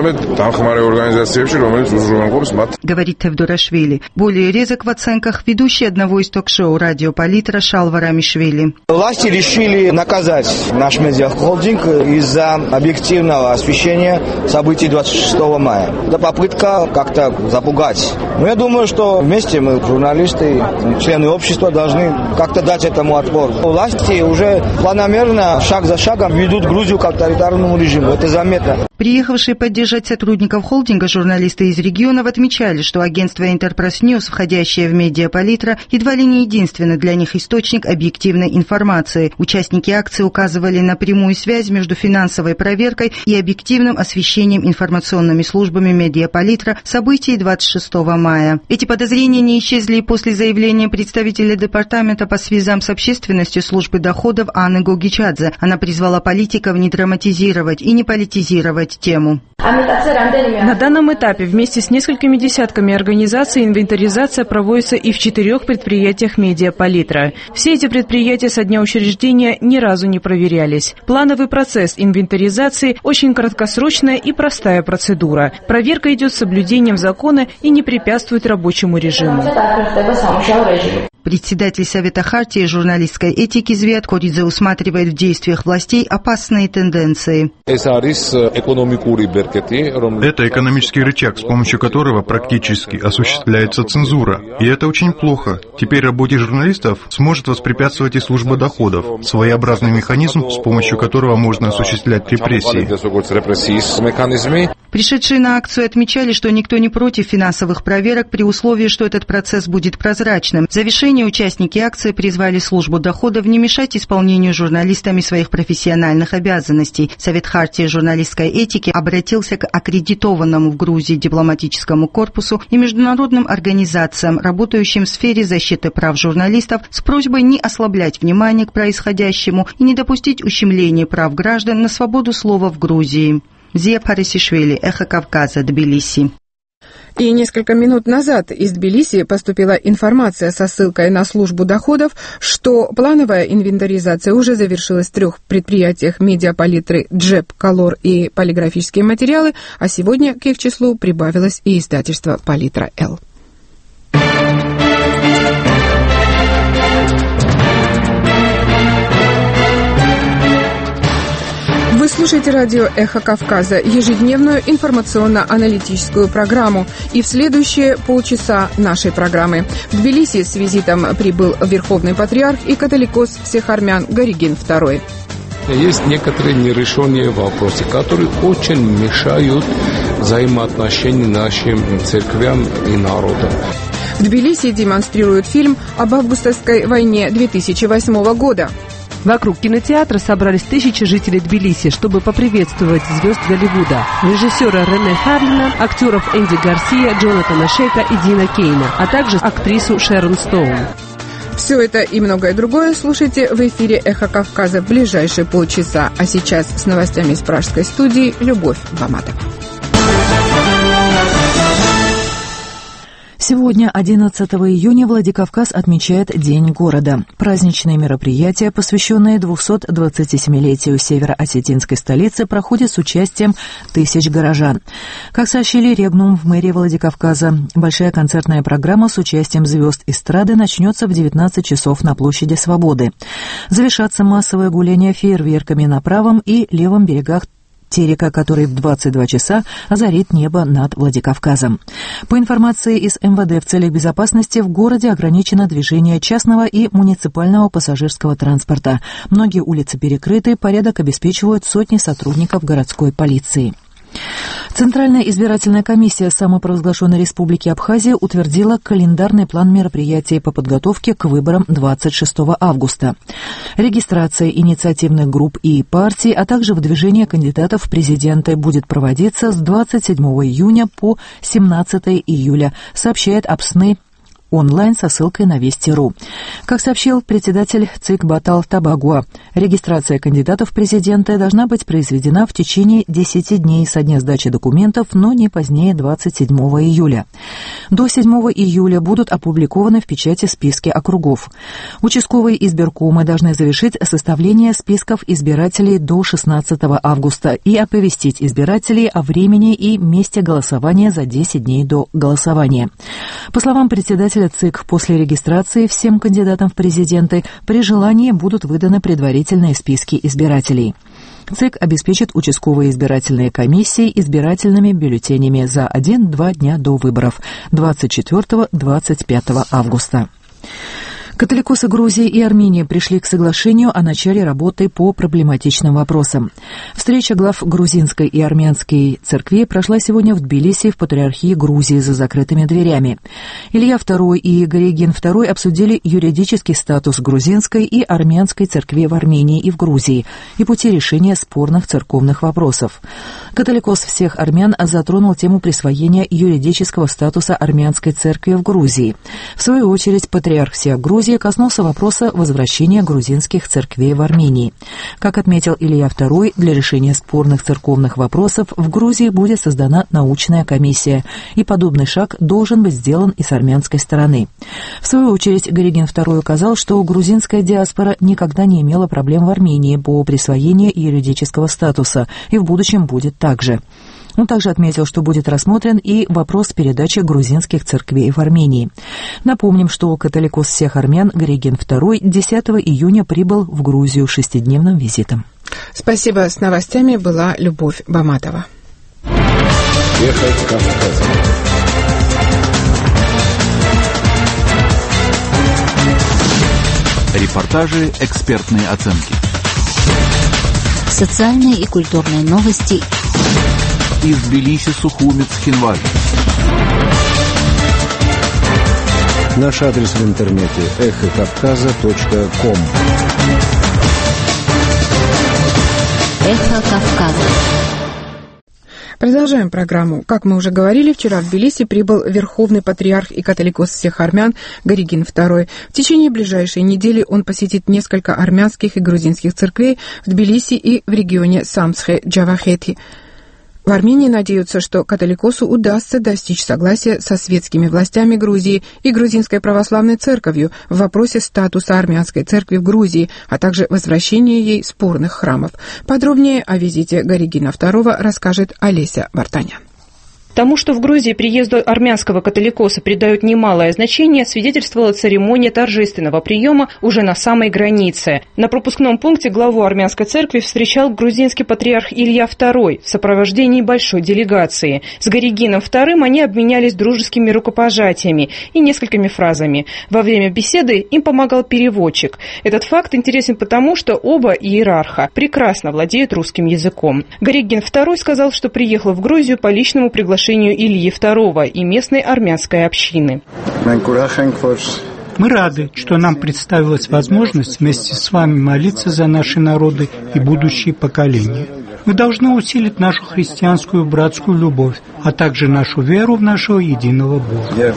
Speaker 9: Говорит Тевдурашвили. Более резок в оценках ведущий одного из ток-шоу «Радиополитра» Шалва Рамишвили.
Speaker 17: Власти решили наказать наш медиахолдинг из-за объективного освещения событий 26 мая. Это попытка как-то запугать. Но я думаю, что вместе мы, журналисты, члены общества, должны как-то дать этому отпор. Власти уже планомерно, шаг за шагом ведут Грузию к авторитарному режиму. Это заметно.
Speaker 9: Приехавшие поддержать сотрудников холдинга журналисты из регионов отмечали, что агентство Интерпресс Ньюс, входящее в Медиаполитра, едва ли не единственный для них источник объективной информации. Участники акции указывали на прямую связь между финансовой проверкой и объективным освещением информационными службами Медиаполитра событий 26 мая. Эти подозрения не исчезли и после заявления представителя департамента по связям с общественностью службы доходов Анны Гогичадзе. Она призвала политиков не драматизировать и не политизировать тему.
Speaker 3: На данном этапе вместе с несколькими десятками организаций инвентаризация проводится и в 4 предприятиях Медиаполитра. Все эти предприятия со дня учреждения ни разу не проверялись. Плановый процесс инвентаризации – очень краткосрочная и простая процедура. Проверка идет с соблюдением закона и не препятствует рабочему режиму.
Speaker 9: Председатель Совета Хартии журналистской этики Звиат Коридзе усматривает в действиях властей опасные тенденции.
Speaker 18: Это экономический рычаг, с помощью которого практически осуществляется цензура. И это очень плохо. Теперь работе журналистов сможет воспрепятствовать и служба доходов. Своеобразный механизм, с помощью которого можно осуществлять репрессии.
Speaker 9: Пришедшие на акцию отмечали, что никто не против финансовых проверок при условии, что этот процесс будет прозрачным. В завершение участники акции призвали службу доходов не мешать исполнению журналистами своих профессиональных обязанностей. Совет Хартии журналистской этики обратился к аккредитованному в Грузии дипломатическому корпусу и международным организациям, работающим в сфере защиты прав журналистов, с просьбой не ослаблять внимание к происходящему и не допустить ущемления прав граждан на свободу слова в Грузии. Зия Парисишвили, Эхо Кавказа, Тбилиси.
Speaker 2: И несколько минут назад из Тбилиси поступила информация со ссылкой на службу доходов, что плановая инвентаризация уже завершилась в 3 предприятиях Медиаполитры «Джеб», «Колор» и «Полиграфические материалы», а сегодня к их числу прибавилось и издательство «Палитра Л». Вы слушаете радио «Эхо Кавказа», ежедневную информационно-аналитическую программу. И в следующие полчаса нашей программы в Тбилиси с визитом прибыл Верховный Патриарх и католикос всех армян Горигин II.
Speaker 19: Есть некоторые нерешенные вопросы, которые очень мешают взаимоотношениям нашим церквям и народам.
Speaker 2: В Тбилиси демонстрируют фильм об августовской войне 2008 года.
Speaker 20: Вокруг кинотеатра собрались тысячи жителей Тбилиси, чтобы поприветствовать звезд Голливуда. Режиссера Рене Харлина, актеров Энди Гарсия, Джонатана Шейка и Дина Кейна, а также актрису Шерон Стоун.
Speaker 2: Все это и многое другое слушайте в эфире «Эхо Кавказа» в ближайшие полчаса. А сейчас с новостями из пражской студии Любовь Баматова.
Speaker 5: Сегодня, 11 июня, Владикавказ отмечает День города. Праздничные мероприятия, посвященные 227-летию северо-осетинской столицы, проходят с участием тысяч горожан. Как сообщили Регнум в мэрии Владикавказа, большая концертная программа с участием звезд эстрады начнется в 19 часов на площади Свободы. Завершатся массовое гуляние фейерверками на правом и левом берегах Терека, который в 22 часа озарит небо над Владикавказом. По информации из МВД, в целях безопасности в городе ограничено движение частного и муниципального пассажирского транспорта. Многие улицы перекрыты, порядок обеспечивают сотни сотрудников городской полиции. Центральная избирательная комиссия самопровозглашенной Республики Абхазия утвердила календарный план мероприятий по подготовке к выборам 26 августа. Регистрация инициативных групп и партий, а также выдвижение кандидатов в президенты будет проводиться с 27 июня по 17 июля, сообщает АПСНы онлайн со ссылкой на Вести.ру. Как сообщил председатель ЦИК Батал Табагуа, регистрация кандидатов в президенты должна быть произведена в течение 10 дней со дня сдачи документов, но не позднее 27 июля. До 7 июля будут опубликованы в печати списки округов. Участковые избиркомы должны завершить составление списков избирателей до 16 августа и оповестить избирателей о времени и месте голосования за 10 дней до голосования. По словам председателя ЦИК, после регистрации всем кандидатам в президенты при желании будут выданы предварительные списки избирателей. ЦИК обеспечит участковые избирательные комиссии избирательными бюллетенями за 1-2 дня до выборов 24-25 августа. Католикосы Грузии и Армении пришли к соглашению о начале работы по проблематичным вопросам. Встреча глав грузинской и армянской церквей прошла сегодня в Тбилиси в Патриархии Грузии за закрытыми дверями. Илья II и Горигин II обсудили юридический статус грузинской и армянской церквей в Армении и в Грузии и пути решения спорных церковных вопросов. Католикос всех армян затронул тему присвоения юридического статуса армянской церкви в Грузии. В свою очередь, патриарх всех Грузии коснулся вопроса возвращения грузинских церквей в Армении. Как отметил Илья II, для решения спорных церковных вопросов в Грузии будет создана научная комиссия, и подобный шаг должен быть сделан и с армянской стороны. В свою очередь, Горигин II указал, что грузинская диаспора никогда не имела проблем в Армении по присвоению юридического статуса, и в будущем будет так же. Он также отметил, что будет рассмотрен и вопрос передачи грузинских церквей в Армении. Напомним, что католикос всех армян Горигин II 10 июня прибыл в Грузию шестидневным визитом.
Speaker 2: Спасибо. С новостями была Любовь Баматова.
Speaker 21: Эхо Кавказа. Репортажи, экспертные оценки.
Speaker 6: Социальные и культурные новости.
Speaker 21: Из Тбилиси, Сухумец, Хинвали.
Speaker 22: Наш адрес в интернете эхокавказа.ком.
Speaker 6: Эхо Кавказа.
Speaker 2: Продолжаем программу. Как мы уже говорили, вчера в Тбилиси прибыл Верховный Патриарх и католикос всех армян Горигин II. В течение ближайшей недели он посетит несколько армянских и грузинских церквей в Тбилиси и в регионе Самсхе-Джавахети. В Армении надеются, что католикосу удастся достичь согласия со светскими властями Грузии и Грузинской православной церковью в вопросе статуса армянской церкви в Грузии, а также возвращения ей спорных храмов. Подробнее о визите Горигина II расскажет Олеся Вартанян.
Speaker 3: Тому, что в Грузии приезду армянского католикоса придают немалое значение, свидетельствовала церемония торжественного приема уже на самой границе. На пропускном пункте главу армянской церкви встречал грузинский патриарх Илья II в сопровождении большой делегации. С Горигином II они обменялись дружескими рукопожатиями и несколькими фразами. Во время беседы им помогал переводчик. Этот факт интересен потому, что оба иерарха прекрасно владеют русским языком. Горигин II сказал, что приехал в Грузию по личному приглашению Ильи II и местной армянской общины.
Speaker 16: Мы рады, что нам представилась возможность вместе с вами молиться за наши народы и будущие поколения. Мы должны усилить нашу христианскую братскую любовь, а также нашу веру в нашего единого Бога.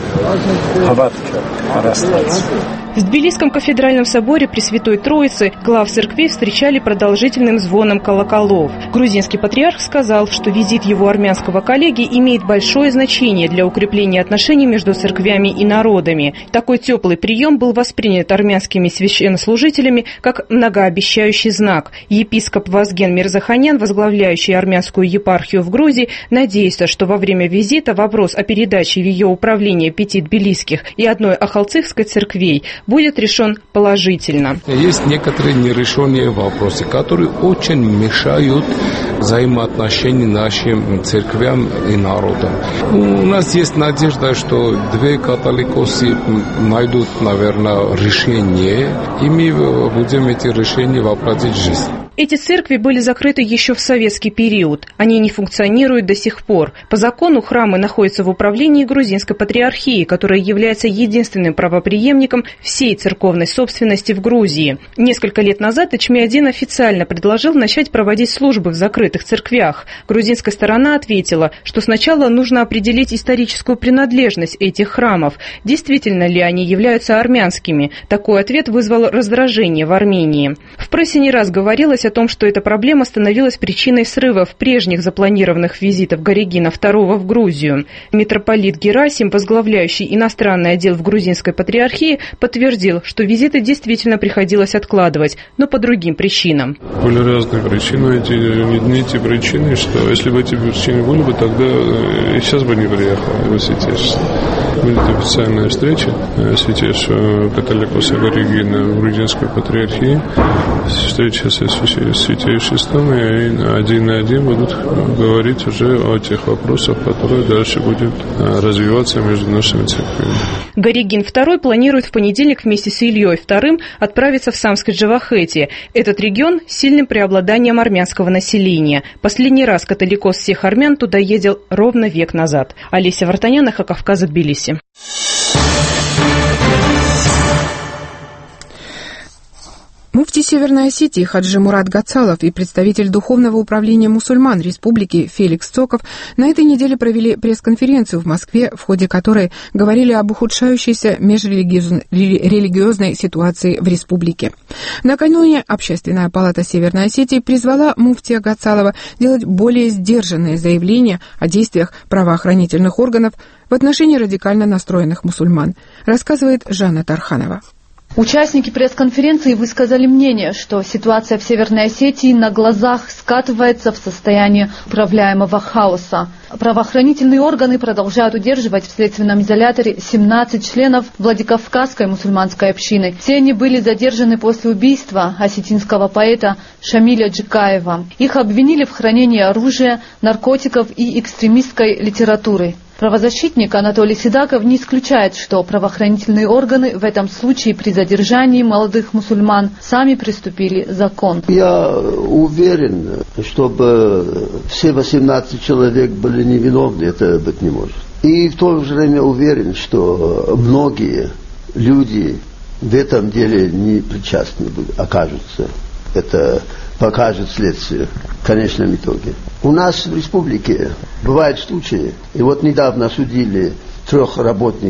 Speaker 3: В Тбилисском кафедральном соборе Пресвятой Троицы глав церквей встречали продолжительным звоном колоколов. Грузинский патриарх сказал, что визит его армянского коллеги имеет большое значение для укрепления отношений между церквями и народами. Такой теплый прием был воспринят армянскими священнослужителями как многообещающий знак. Епископ Вазген Мирзаханян, возглавляющий армянскую епархию в Грузии, надеется, что во время визита вопрос о передаче в ее управление 5 тбилисских и одной ахалцихской церквей будет решен положительно.
Speaker 19: Есть некоторые нерешенные вопросы, которые очень мешают взаимоотношениям нашим церквям и народам. У нас есть надежда, что две католикосы найдут, наверное, решение, и мы будем эти решения воплотить в жизнь.
Speaker 3: Эти церкви были закрыты еще в советский период. Они не функционируют до сих пор. По закону храмы находятся в управлении грузинской патриархии, которая является единственным правопреемником всей церковной собственности в Грузии. Несколько лет назад Эчмиадзин официально предложил начать проводить службы в закрытых церквях. Грузинская сторона ответила, что сначала нужно определить историческую принадлежность этих храмов. Действительно ли они являются армянскими? Такой ответ вызвал раздражение в Армении. В прессе не раз говорилось о том, что эта проблема становилась причиной срывов прежних запланированных визитов Горигина II в Грузию. Митрополит Герасим, возглавляющий иностранный отдел в грузинской патриархии, подтвердил, что визиты действительно приходилось откладывать, но по другим причинам.
Speaker 7: Были разные причины, не те причины, что если бы эти причины были бы, тогда и сейчас бы не приехал в Святейшество. Будет официальная встреча Святейшего католикоса Горигина в грузинской патриархии, встреча со Святейшеством, и один на один будут говорить уже о тех вопросах, которые дальше будут развиваться между нашими церквями.
Speaker 3: Горигин II планирует в понедельник вместе с Ильей II отправиться в Самскат-Джавахети. Этот регион с сильным преобладанием армянского населения. Последний раз католикос всех армян туда ездил ровно век назад. Олеся Вартанян, Эхо Кавказа, Тбилиси.
Speaker 2: Муфти Северной Осетии Хаджи Мурат Гацалов и представитель Духовного управления мусульман Республики Феликс Цоков на этой неделе провели пресс-конференцию в Москве, в ходе которой говорили об ухудшающейся межрелигиозной ситуации в республике. Накануне Общественная палата Северной Осетии призвала муфтия Гацалова делать более сдержанные заявления о действиях правоохранительных органов в отношении радикально настроенных мусульман, рассказывает Жанна Тарханова.
Speaker 8: Участники пресс-конференции высказали мнение, что ситуация в Северной Осетии на глазах скатывается в состояние управляемого хаоса. Правоохранительные органы продолжают удерживать в следственном изоляторе 17 членов Владикавказской мусульманской общины. Все они были задержаны после убийства осетинского поэта Шамиля Джикаева. Их обвинили в хранении оружия, наркотиков и экстремистской литературы. Правозащитник Анатолий Седаков не исключает, что правоохранительные органы в этом случае при задержании молодых мусульман сами приступили закон.
Speaker 23: Я уверен, чтобы все 18 человек были невиновны, это быть не может. И в то же время уверен, что многие люди в этом деле не причастны окажутся. Это покажет следствие в конечном итоге. У нас в республике бывают случаи, и вот недавно осудили 3 работников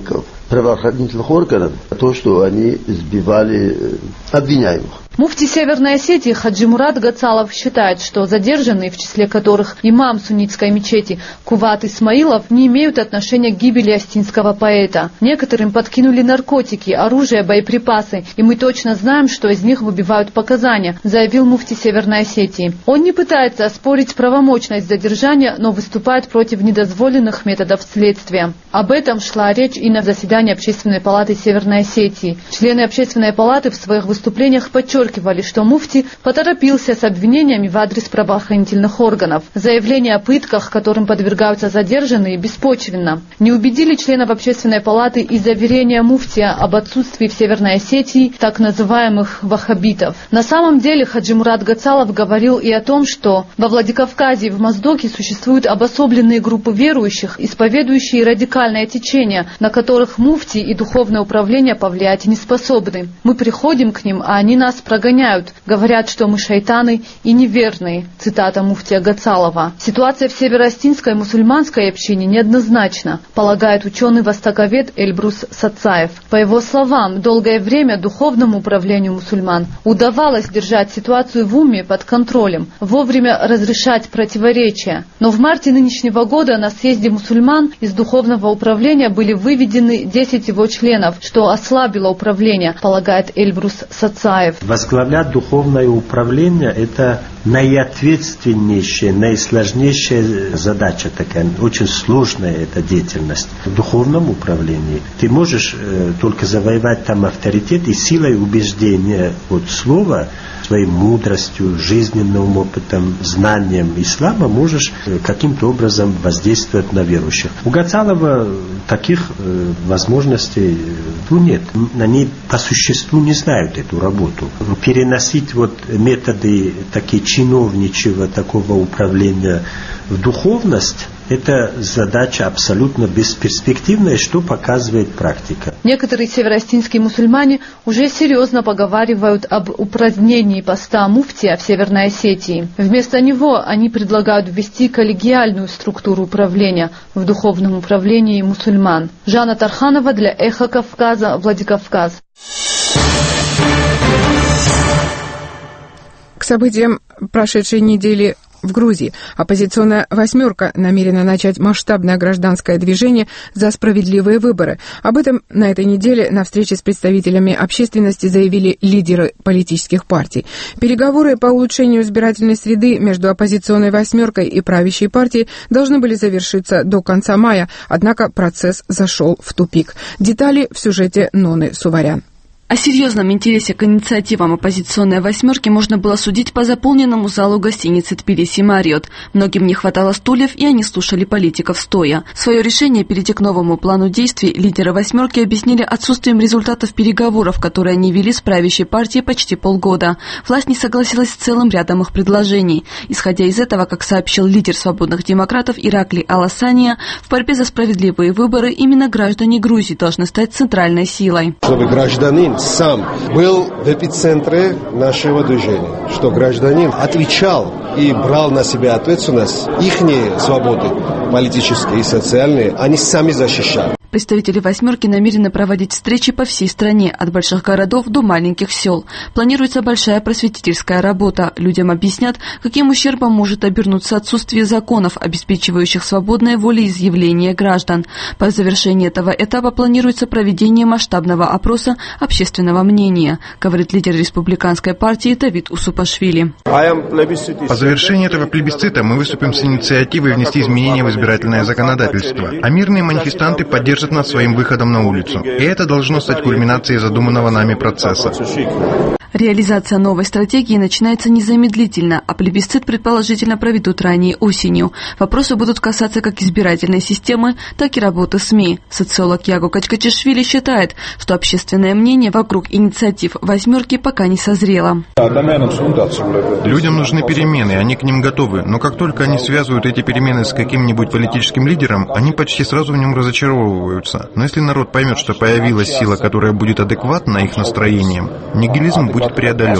Speaker 23: правоохранительных органов, то, что они сбивали обвиняемых.
Speaker 8: Муфти Северной Осетии Хаджи Мурат Гацалов считает, что задержанные, в числе которых имам суннитской мечети Куват Исмаилов, не имеют отношения к гибели астинского поэта. Некоторым подкинули наркотики, оружие, боеприпасы, и мы точно знаем, что из них выбивают показания, заявил муфти Северной Осетии. Он не пытается оспорить правомочность задержания, но выступает против недозволенных методов следствия. Об этом шла речь и на заседании Общественной палаты Северной Осетии. Члены Общественной палаты в своих выступлениях подчеркивали, что муфти поторопился с обвинениями в адрес правоохранительных органов. Заявление о пытках, которым подвергаются задержанные, беспочвенно. Не убедили членов Общественной палаты и заверения муфтия об отсутствии в Северной Осетии так называемых ваххабитов. На самом деле Хаджи Мурат Гацалов говорил и о том, что во Владикавказе и в Моздоке существуют обособленные группы верующих, исповедующие радикальное течение, на которых муфти и духовное управление повлиять не способны. Мы приходим к ним, а они нас прогоняют. Говорят, что мы шайтаны и неверные. Цитата муфтия Гацалова. Ситуация в североостинской мусульманской общине неоднозначна, полагает ученый-востоковед Эльбрус Сацаев. По его словам, долгое время духовному управлению мусульман удавалось держать ситуацию в уме под контролем, вовремя разрешать противоречия. Но в марте нынешнего года на съезде мусульман из духовного управления были выведены 10 его членов, что ослабило управление, полагает Эльбрус Сацаев.
Speaker 1: Возглавлять духовное управление – это наиответственнейшая, наисложнейшая задача такая, очень сложная эта деятельность. В духовном управлении ты можешь только завоевать там авторитет и силой убеждения от слова, своей мудростью, жизненным опытом, знанием ислама можешь каким-то образом воздействовать на верующих. У Гацалова таких возможностей нет. Они по существу не знают эту работу. Переносить методы такие чиновничьего такого управления в духовность – это задача абсолютно бесперспективная, что показывает практика.
Speaker 8: Некоторые североостинские мусульмане уже серьезно поговаривают об упразднении поста муфтия в Северной Осетии. Вместо него они предлагают ввести коллегиальную структуру управления в духовном управлении мусульман. Жанна Тарханова для Эхо Кавказа, Владикавказ.
Speaker 2: К событиям прошедшей недели в Грузии оппозиционная «восьмерка» намерена начать масштабное гражданское движение за справедливые выборы. Об этом на этой неделе на встрече с представителями общественности заявили лидеры политических партий. Переговоры по улучшению избирательной среды между оппозиционной «восьмеркой» и правящей партией должны были завершиться до конца мая, однако процесс зашел в тупик. Детали в сюжете Ноны Суварян.
Speaker 10: О серьезном интересе к инициативам оппозиционной «восьмерки» можно было судить по заполненному залу гостиницы «Тбилиси Марриотт». Многим не хватало стульев, и они слушали политиков стоя. Свое решение перейти к новому плану действий лидеры «восьмерки» объяснили отсутствием результатов переговоров, которые они вели с правящей партией почти полгода. Власть не согласилась с целым рядом их предложений. Исходя из этого, как сообщил лидер свободных демократов Иракли Аласания, в борьбе за справедливые выборы именно граждане Грузии должны стать центральной силой.
Speaker 11: Чтобы гражданин сам был в эпицентре нашего движения, что гражданин отвечал и брал на себя ответственность, ихние свободы политические и социальные, они сами защищали.
Speaker 10: Представители «восьмерки» намерены проводить встречи по всей стране, от больших городов до маленьких сел. Планируется большая просветительская работа. Людям объяснят, каким ущербом может обернуться отсутствие законов, обеспечивающих свободное волеизъявление граждан. По завершении этого этапа планируется проведение масштабного опроса общественного мнения, говорит лидер республиканской партии Давид Усупашвили.
Speaker 18: По завершении этого плебисцита мы выступим с инициативой внести изменения в избирательное законодательство, а мирные манифестанты поддержат нас своим выходом на улицу. И это должно стать кульминацией задуманного нами процесса.
Speaker 10: Реализация новой стратегии начинается незамедлительно, а плебисцит предположительно проведут ранее осенью. Вопросы будут касаться как избирательной системы, так и работы СМИ. Социолог Яго Качкачишвили считает, что общественное мнение вокруг инициатив «восьмерки» пока не созрело.
Speaker 18: Людям нужны перемены, они к ним готовы. Но как только они связывают эти перемены с каким-нибудь политическим лидером, они почти сразу в нем разочаровываются. Но если народ поймет, что появилась сила, которая будет адекватна их настроениям, нигилизм будет будет преодолен.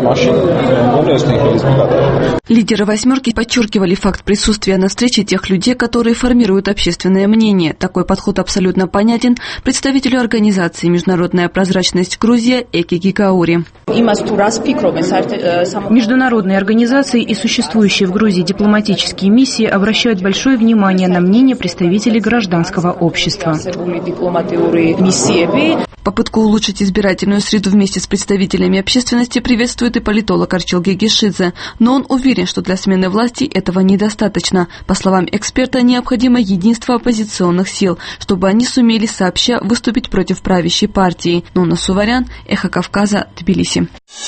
Speaker 10: Лидеры «восьмерки» подчеркивали факт присутствия на встрече тех людей, которые формируют общественное мнение. Такой подход абсолютно понятен представителю организации «Международная прозрачность Грузия» Эки Гикаури.
Speaker 4: Международные организации и существующие в Грузии дипломатические миссии обращают большое внимание на мнение представителей гражданского общества.
Speaker 10: Попытку улучшить избирательную среду вместе с представителями общественности приветствует и политолог Арчил Гегишидзе, но он уверен, что для смены власти этого недостаточно. По словам эксперта, необходимо единство оппозиционных сил, чтобы они сумели сообща выступить против правящей партии. Нуна Суварян, Эхо Кавказа, Тбилиси.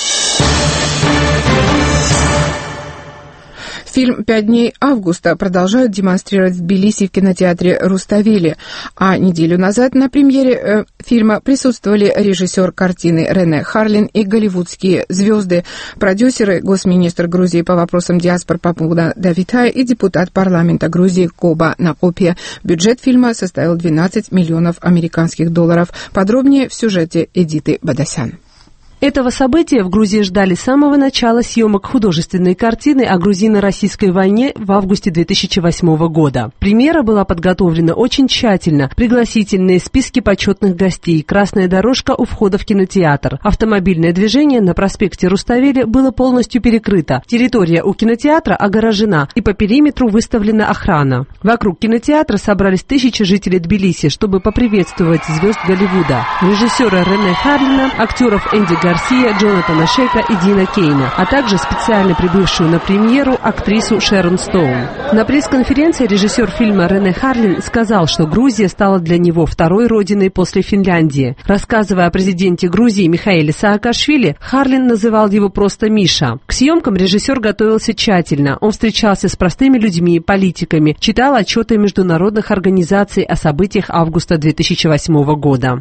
Speaker 2: Фильм «5 дней августа» продолжают демонстрировать в Тбилиси в кинотеатре «Руставели». А неделю назад на премьере фильма присутствовали режиссер картины Рене Харлин и голливудские звезды, продюсеры, госминистр Грузии по вопросам диаспор Папуна Давитай и депутат парламента Грузии Коба Накопия. Бюджет фильма составил $12 миллионов американских долларов. Подробнее в сюжете Эдиты Бадасян.
Speaker 20: Этого события в Грузии ждали с самого начала съемок художественной картины о грузино-российской войне в августе 2008 года. Премьера была подготовлена очень тщательно. Пригласительные списки почетных гостей, красная дорожка у входа в кинотеатр. Автомобильное движение на проспекте Руставели было полностью перекрыто. Территория у кинотеатра огорожена, и по периметру выставлена охрана. Вокруг кинотеатра собрались тысячи жителей Тбилиси, чтобы поприветствовать звезд Голливуда. Режиссера Рене Харлина, актеров Энди Гарсия, Джонатана Шейка и Дина Кейна, а также специально прибывшую на премьеру актрису Шерон Стоун. На пресс-конференции режиссер фильма Рене Харлин сказал, что Грузия стала для него второй родиной после Финляндии. Рассказывая о президенте Грузии Михаиле Саакашвили, Харлин называл его просто Миша. К съемкам режиссер готовился тщательно. Он встречался с простыми людьми, политиками, читал отчеты международных организаций о событиях августа 2008 года.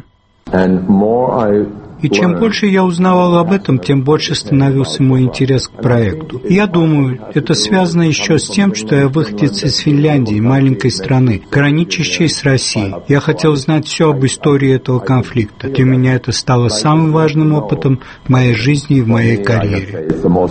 Speaker 16: И чем больше я узнавал об этом, тем больше становился мой интерес к проекту. Я думаю, это связано еще с тем, что я выходец из Финляндии, маленькой страны, граничащей с Россией. Я хотел знать все об истории этого конфликта. Для меня это стало самым важным опытом в моей жизни и в моей карьере.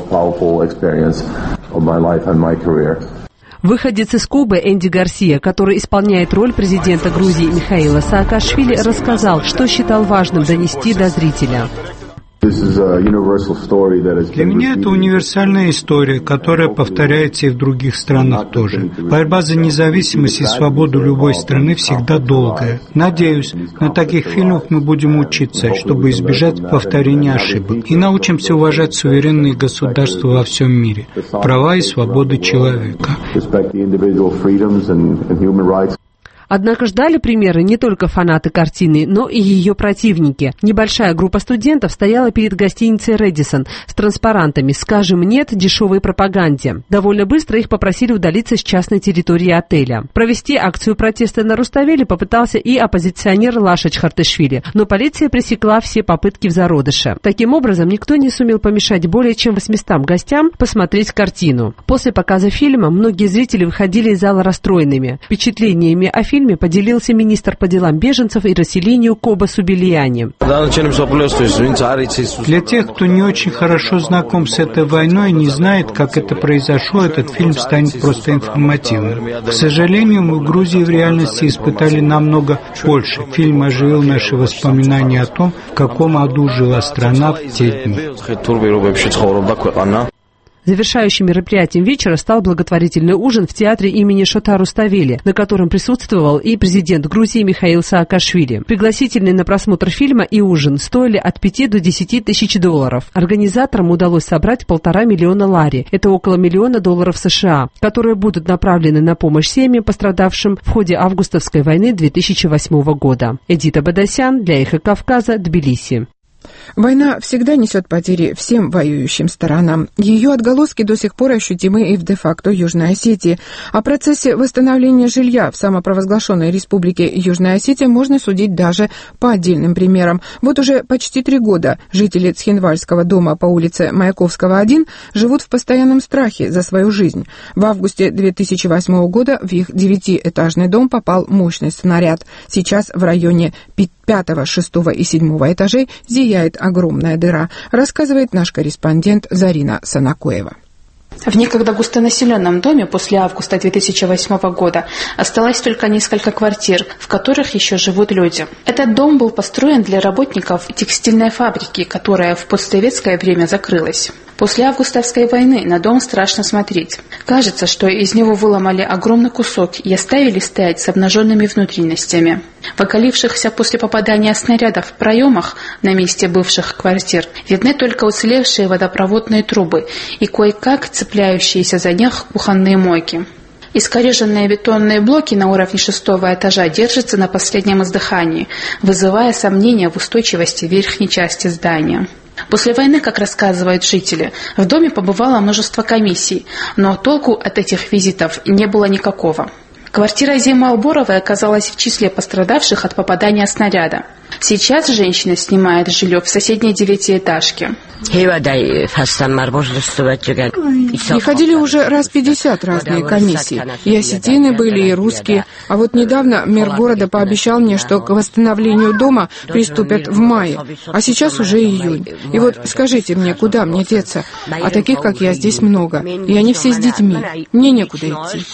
Speaker 20: Выходец из Кубы Энди Гарсия, который исполняет роль президента Грузии Михаила Саакашвили, рассказал, что считал важным донести до зрителя.
Speaker 16: Для меня это универсальная история, которая повторяется и в других странах тоже. Борьба за независимость и свободу любой страны всегда долгая. Надеюсь, на таких фильмах мы будем учиться, чтобы избежать повторения ошибок, и научимся уважать суверенные государства во всем мире, права и свободы человека.
Speaker 20: Однако ждали премьеры не только фанаты картины, но и ее противники. Небольшая группа студентов стояла перед гостиницей «Рэдисон» с транспарантами «Скажем нет дешевой пропаганде». Довольно быстро их попросили удалиться с частной территории отеля. Провести акцию протеста на Руставели попытался и оппозиционер Лаша Чхартышвили, но полиция пресекла все попытки в зародыше. Таким образом, никто не сумел помешать более чем 800 гостям посмотреть картину. После показа фильма многие зрители выходили из зала расстроенными. Впечатлениями о фильме поделился министр по делам беженцев и расселению Коба Субилияни.
Speaker 16: Для тех, кто не очень хорошо знаком с этой войной и не знает, как это произошло, этот фильм станет просто информативным. К сожалению, мы в Грузии в реальности испытали намного больше. Фильм оживил наши воспоминания о том, в каком аду жила страна в те дни.
Speaker 20: Завершающим мероприятием вечера стал благотворительный ужин в театре имени Шота Руставели, на котором присутствовал и президент Грузии Михаил Саакашвили. Пригласительные на просмотр фильма и ужин стоили от 5 до 10 тысяч долларов. Организаторам удалось собрать 1,5 миллиона лари, это около $1 миллиона США, которые будут направлены на помощь семьям, пострадавшим в ходе августовской войны 2008 года. Эдита Бадасян для Эхо Кавказа, Тбилиси.
Speaker 2: Война всегда несет потери всем воюющим сторонам. Ее отголоски до сих пор ощутимы и в де-факто Южной Осетии. О процессе восстановления жилья в самопровозглашенной республике Южная Осетия можно судить даже по отдельным примерам. Вот уже почти 3 года жители Цхинвальского дома по улице Маяковского, 1 живут в постоянном страхе за свою жизнь. В августе 2008 года в их 9-этажный дом попал мощный снаряд. Сейчас в районе 5, 6 и 7 этажей зияет огромная дыра, рассказывает наш корреспондент Зарина Санакоева.
Speaker 12: В некогда густонаселенном доме после августа 2008 года осталось только несколько квартир, в которых еще живут люди. Этот дом был построен для работников текстильной фабрики, которая в постсоветское время закрылась. После августовской войны на дом страшно смотреть. Кажется, что из него выломали огромный кусок и оставили стоять с обнаженными внутренностями. В околившихся после попадания снарядов проемах на месте бывших квартир видны только уцелевшие водопроводные трубы и кое-как цепляющиеся за них кухонные мойки. Искореженные бетонные блоки на уровне 6-го этажа держатся на последнем издыхании, вызывая сомнения в устойчивости верхней части здания. После войны, как рассказывают жители, в доме побывало множество комиссий, но толку от этих визитов не было никакого. Квартира Зимы Алборовой оказалась в числе пострадавших от попадания снаряда. Сейчас женщина снимает жилье в соседней 9-этажке.
Speaker 2: Приходили уже раз 50 разные комиссии. И осетины были, и русские. А вот недавно мэр города пообещал мне, что к восстановлению дома приступят в мае. А сейчас уже июнь. И вот скажите мне, куда мне деться? А таких, как я, здесь много. И они все с детьми. Мне некуда идти.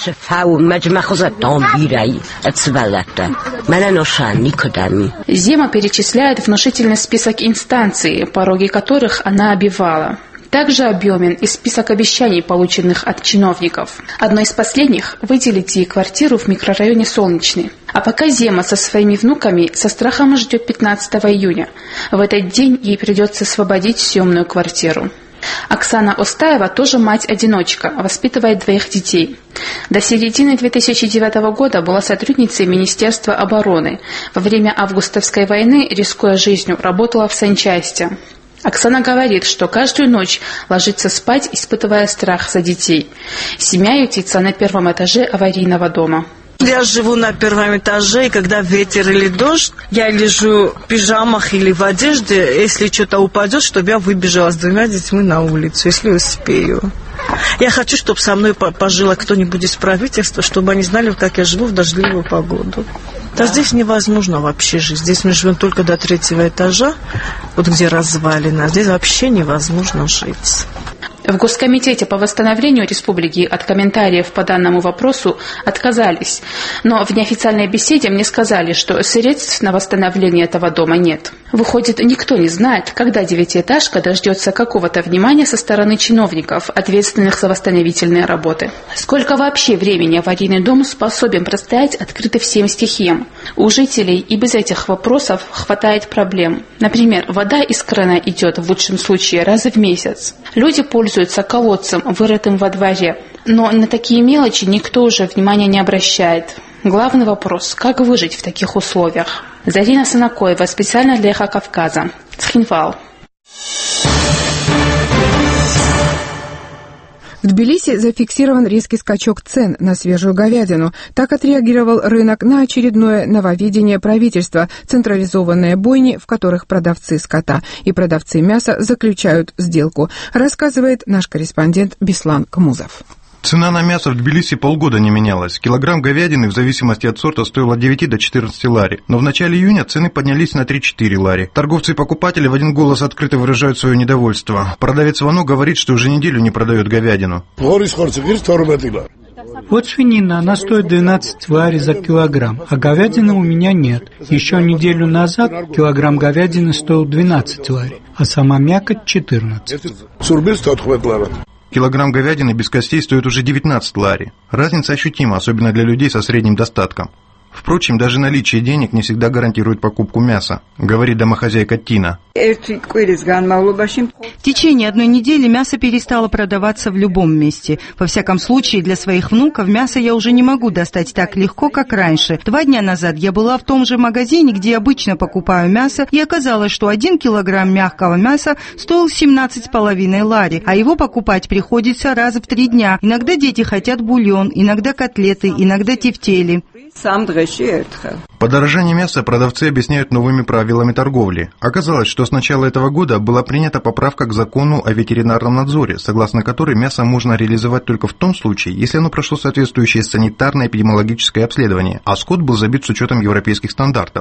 Speaker 12: Зима перечисляет внушительный список инстанций, пороги которых она обивала. Также объемен и список обещаний, полученных от чиновников. Одно из последних – выделить ей квартиру в микрорайоне Солнечный. А пока Зема со своими внуками со страхом ждет 15 июня. В этот день ей придется освободить съемную квартиру. Оксана Остаева тоже мать-одиночка, воспитывает 2 детей. До середины 2009 года была сотрудницей Министерства обороны. Во время августовской войны, рискуя жизнью, работала в санчасти. Оксана говорит, что каждую ночь ложится спать, испытывая страх за детей. Семья ютится на 1-м этаже аварийного дома.
Speaker 14: Я живу на 1-м этаже, и когда ветер или дождь, я лежу в пижамах или в одежде, если что-то упадет, чтобы я выбежала с 2 детьми на улицу, если успею. Я хочу, чтобы со мной пожило кто-нибудь из правительства, чтобы они знали, как я живу в дождливую погоду. Да здесь невозможно вообще жить. Здесь мы живем только до 3-го этажа, вот где развалина. Здесь вообще невозможно жить.
Speaker 12: В Госкомитете по восстановлению республики от комментариев по данному вопросу отказались. Но в неофициальной беседе мне сказали, что средств на восстановление этого дома нет. Выходит, никто не знает, когда 9-этажка дождется какого-то внимания со стороны чиновников, ответственных за восстановительные работы. Сколько вообще времени аварийный дом способен простоять открытый всем стихиям? У жителей и без этих вопросов хватает проблем. Например, вода из крана идет в лучшем случае раз в месяц. Люди пользуются колодцем, вырытым во дворе. Но на такие мелочи никто уже внимания не обращает. Главный вопрос – как выжить в таких условиях? Зарина Санакоева, специально для «Эхо Кавказа», Цхинвал.
Speaker 2: В Тбилиси зафиксирован резкий скачок цен на свежую говядину. Так отреагировал рынок на очередное нововведение правительства – централизованные бойни, в которых продавцы скота и продавцы мяса заключают сделку, рассказывает наш корреспондент Беслан Камузов.
Speaker 18: Цена на мясо в Тбилиси полгода не менялась. Килограмм говядины в зависимости от сорта стоил от 9 до 14 лари. Но в начале июня цены поднялись на 3-4 лари. Торговцы и покупатели в один голос открыто выражают свое недовольство. Продавец Вано говорит, что уже неделю не продает говядину.
Speaker 16: Вот свинина, она стоит 12 лари за килограмм, а говядины у меня нет. Еще неделю назад килограмм говядины стоил 12 лари, а сама мякоть 14.
Speaker 18: Килограмм говядины без костей стоит уже 19 лари. Разница ощутима, особенно для людей со средним достатком. Впрочем, даже наличие денег не всегда гарантирует покупку мяса, говорит домохозяйка Тина.
Speaker 9: В течение 1 недели мясо перестало продаваться в любом месте. Во всяком случае, для своих внуков мясо я уже не могу достать так легко, как раньше. 2 дня назад я была в том же магазине, где обычно покупаю мясо, и оказалось, что 1 килограмм мягкого мяса стоил 17,5 лари, а его покупать приходится раз в 3 дня. Иногда дети хотят бульон, иногда котлеты, иногда тефтели.
Speaker 18: Подорожание мяса продавцы объясняют новыми правилами торговли. Оказалось, что с начала этого года была принята поправка к закону о ветеринарном надзоре, согласно которой мясо можно реализовать только в том случае, если оно прошло соответствующее санитарно-эпидемиологическое обследование, а скот был забит с учетом европейских стандартов.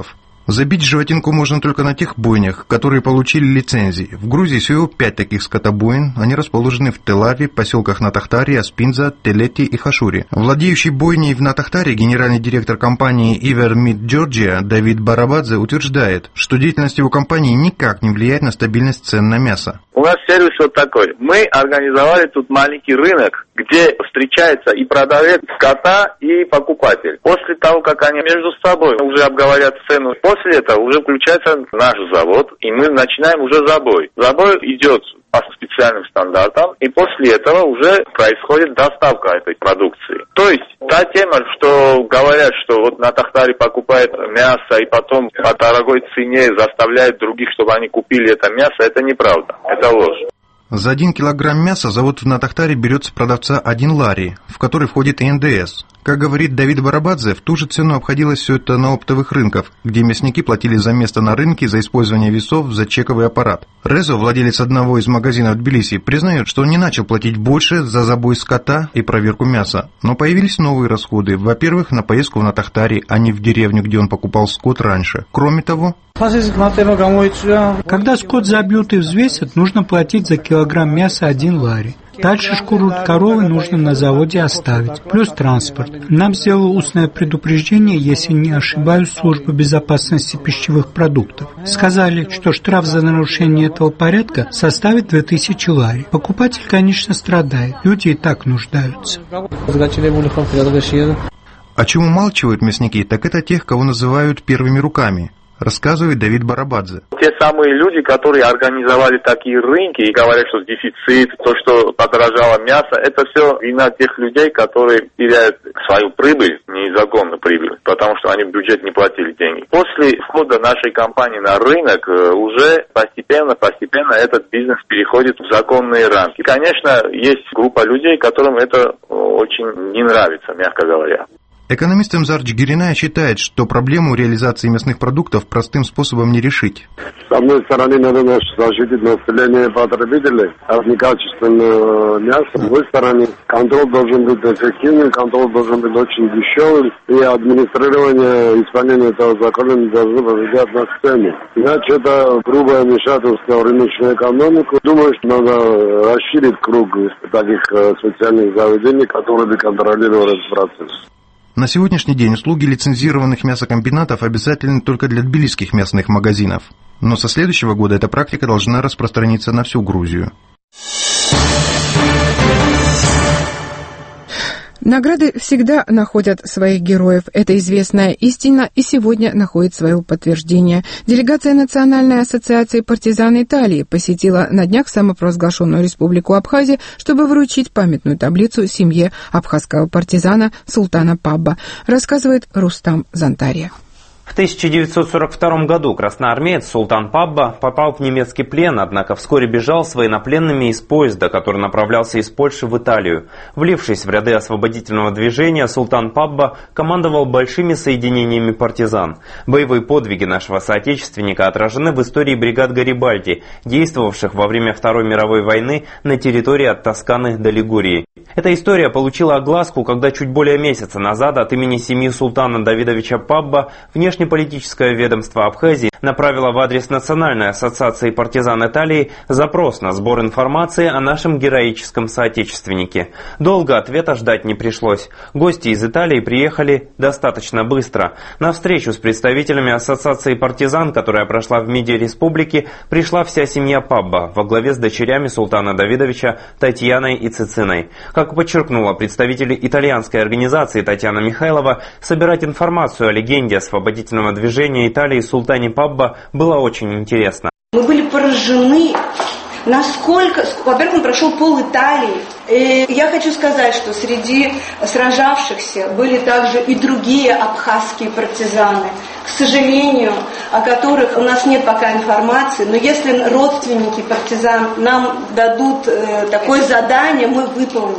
Speaker 18: Забить животинку можно только на тех бойнях, которые получили лицензии. В Грузии всего 5 таких скотобоин. Они расположены в Телаве, поселках Натахтари, Аспинза, Телети и Хашури. Владеющий бойней в Натахтаре генеральный директор компании Ivermeat Georgia Давид Барабадзе утверждает, что деятельность его компании никак не влияет на стабильность цен на мясо.
Speaker 13: У нас сервис вот такой. Мы организовали тут маленький рынок, где встречается и продавец скота, и покупатель. После того, как они между собой уже обговорят цену, после этого уже включается наш завод, и мы начинаем уже забой. Забой идет по специальным стандартам, и после этого уже происходит доставка этой продукции. То есть та тема, что говорят, что вот на Тахтаре покупает мясо и потом по дорогой цене заставляет других, чтобы они купили это мясо, это неправда, это ложь.
Speaker 18: За 1 килограмм мяса завод в Натахтаре берет с продавца 1 лари, в который входит и НДС. Как говорит Давид Барабадзе, в ту же цену обходилось все это на оптовых рынках, где мясники платили за место на рынке, за использование весов, за чековый аппарат. Резо, владелец одного из магазинов в Тбилиси, признает, что он не начал платить больше за забой скота и проверку мяса. Но появились новые расходы. Во-первых, на поездку в Натахтаре, а не в деревню, где он покупал скот раньше. Кроме того,
Speaker 16: когда скот забьют и взвесят, нужно платить за килограмм мяса 1 лари. Дальше шкуру коровы нужно на заводе оставить, плюс транспорт. Нам сделала устное предупреждение, если не ошибаюсь, служба безопасности пищевых продуктов. Сказали, что штраф за нарушение этого порядка составит 2000 лари. Покупатель, конечно, страдает, люди и так нуждаются.
Speaker 18: О чем умалчивают мясники, так это тех, кого называют первыми руками. Рассказывает Давид Барабадзе.
Speaker 13: Те самые люди, которые организовали такие рынки и говорят, что дефицит, то, что подорожало мясо, это все вина тех людей, которые теряют свою прибыль, незаконную прибыль, потому что они в бюджет не платили деньги. После входа нашей компании на рынок уже постепенно этот бизнес переходит в законные рамки. Конечно, есть группа людей, которым это очень не нравится, мягко говоря.
Speaker 18: Экономист Эмзар Джигириная считает, что проблему реализации мясных продуктов простым способом не решить.
Speaker 15: С одной стороны, надо защитить население потребителей от некачественного мяса. С другой стороны, контроль должен быть эффективным, контроль должен быть очень дешевым, и администрирование исполнения этого закона не должно повлиять на цены. Иначе это грубое вмешательство в рыночную экономику. Думаю, что надо расширить круг таких специальных заведений, которые бы контролировали этот процесс.
Speaker 18: На сегодняшний день услуги лицензированных мясокомбинатов обязательны только для тбилисских мясных магазинов. Но со следующего года эта практика должна распространиться на всю Грузию.
Speaker 2: Награды всегда находят своих героев. Это известная истина и сегодня находит свое подтверждение. Делегация Национальной ассоциации партизан Италии посетила на днях самопровозглашенную республику Абхазия, чтобы вручить памятную таблицу семье абхазского партизана Султана Пабба, рассказывает Рустам Зантария.
Speaker 17: В 1942 году красноармеец Султан Пабба попал в немецкий плен, однако вскоре бежал с военнопленными из поезда, который направлялся из Польши в Италию. Влившись в ряды освободительного движения, Султан Пабба командовал большими соединениями партизан. Боевые подвиги нашего соотечественника отражены в истории бригад Гарибальди, действовавших во время Второй мировой войны на территории от Тосканы до Лигурии. Эта история получила огласку, когда чуть более месяца назад от имени семьи Султана Давидовича Пабба внешнеполитическое ведомство Абхазии направило в адрес Национальной ассоциации партизан Италии запрос на сбор информации о нашем героическом соотечественнике. Долго ответа ждать не пришлось. Гости из Италии приехали достаточно быстро. На встречу с представителями ассоциации партизан, которая прошла в МИДе республики, пришла вся семья Пабба во главе с дочерями Султана Давидовича Татьяной и Цициной. Как подчеркнула представитель итальянской организации Татьяна Михайлова, собирать информацию о легенде освободительного движения Италии Султане Пабба было очень интересно.
Speaker 24: Мы были поражены, насколько, во-первых, он прошел пол Италии. И я хочу сказать, что среди сражавшихся были также и другие абхазские партизаны, к сожалению, о которых у нас нет пока информации, но если родственники партизан нам дадут такое задание, мы выполним.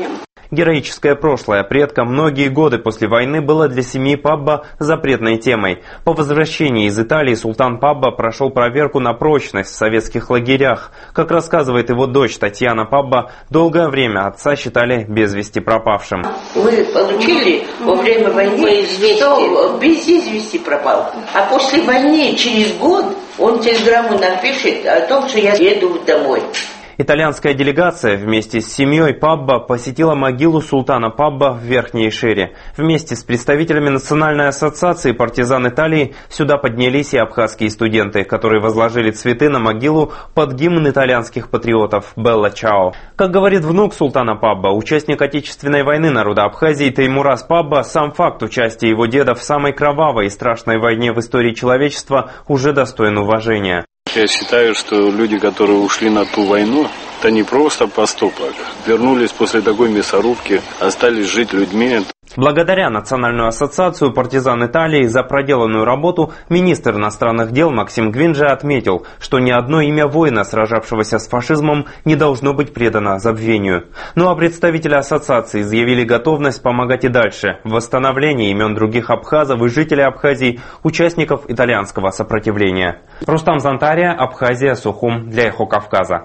Speaker 17: Героическое прошлое предка многие годы после войны было для семьи Пабба запретной темой. По возвращении из Италии султан Пабба прошел проверку на прочность в советских лагерях. Как рассказывает его дочь Татьяна Пабба, долгое время отца считали без вести пропавшим.
Speaker 5: Вы получили во время войны, что без известий пропал. А после войны, через год, он телеграмму напишет о том, что я еду домой.
Speaker 17: Итальянская делегация вместе с семьей Пабба посетила могилу султана Пабба в Верхней Ишере. Вместе с представителями Национальной ассоциации партизан Италии сюда поднялись и абхазские студенты, которые возложили цветы на могилу под гимн итальянских патриотов «Белла Чао». Как говорит внук султана Пабба, участник Отечественной войны народа Абхазии Теймураз Пабба, сам факт участия его деда в самой кровавой и страшной войне в истории человечества уже достоин уважения.
Speaker 6: Я считаю, что люди, которые ушли на ту войну, это не просто поступок. Вернулись после такой мясорубки, остались жить людьми.
Speaker 17: Благодаря Национальную ассоциацию партизан Италии за проделанную работу министр иностранных дел Максим Гвинджи отметил, что ни одно имя воина, сражавшегося с фашизмом, не должно быть предано забвению. Ну а представители ассоциации заявили готовность помогать и дальше в восстановлении имен других абхазов и жителей Абхазии, участников итальянского сопротивления. Рустам Зантария, Абхазия, Сухум, для Эхо Кавказа.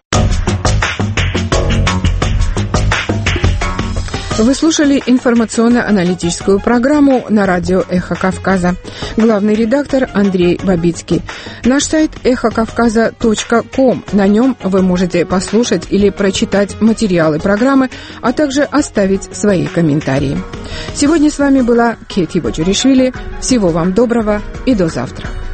Speaker 2: Вы слушали информационно-аналитическую программу на радио «Эхо Кавказа». Главный редактор Андрей Бабицкий. Наш сайт эхокавказа.ком. На нем вы можете послушать или прочитать материалы программы, а также оставить свои комментарии. Сегодня с вами была Кети Боджуришвили. Всего вам доброго и до завтра.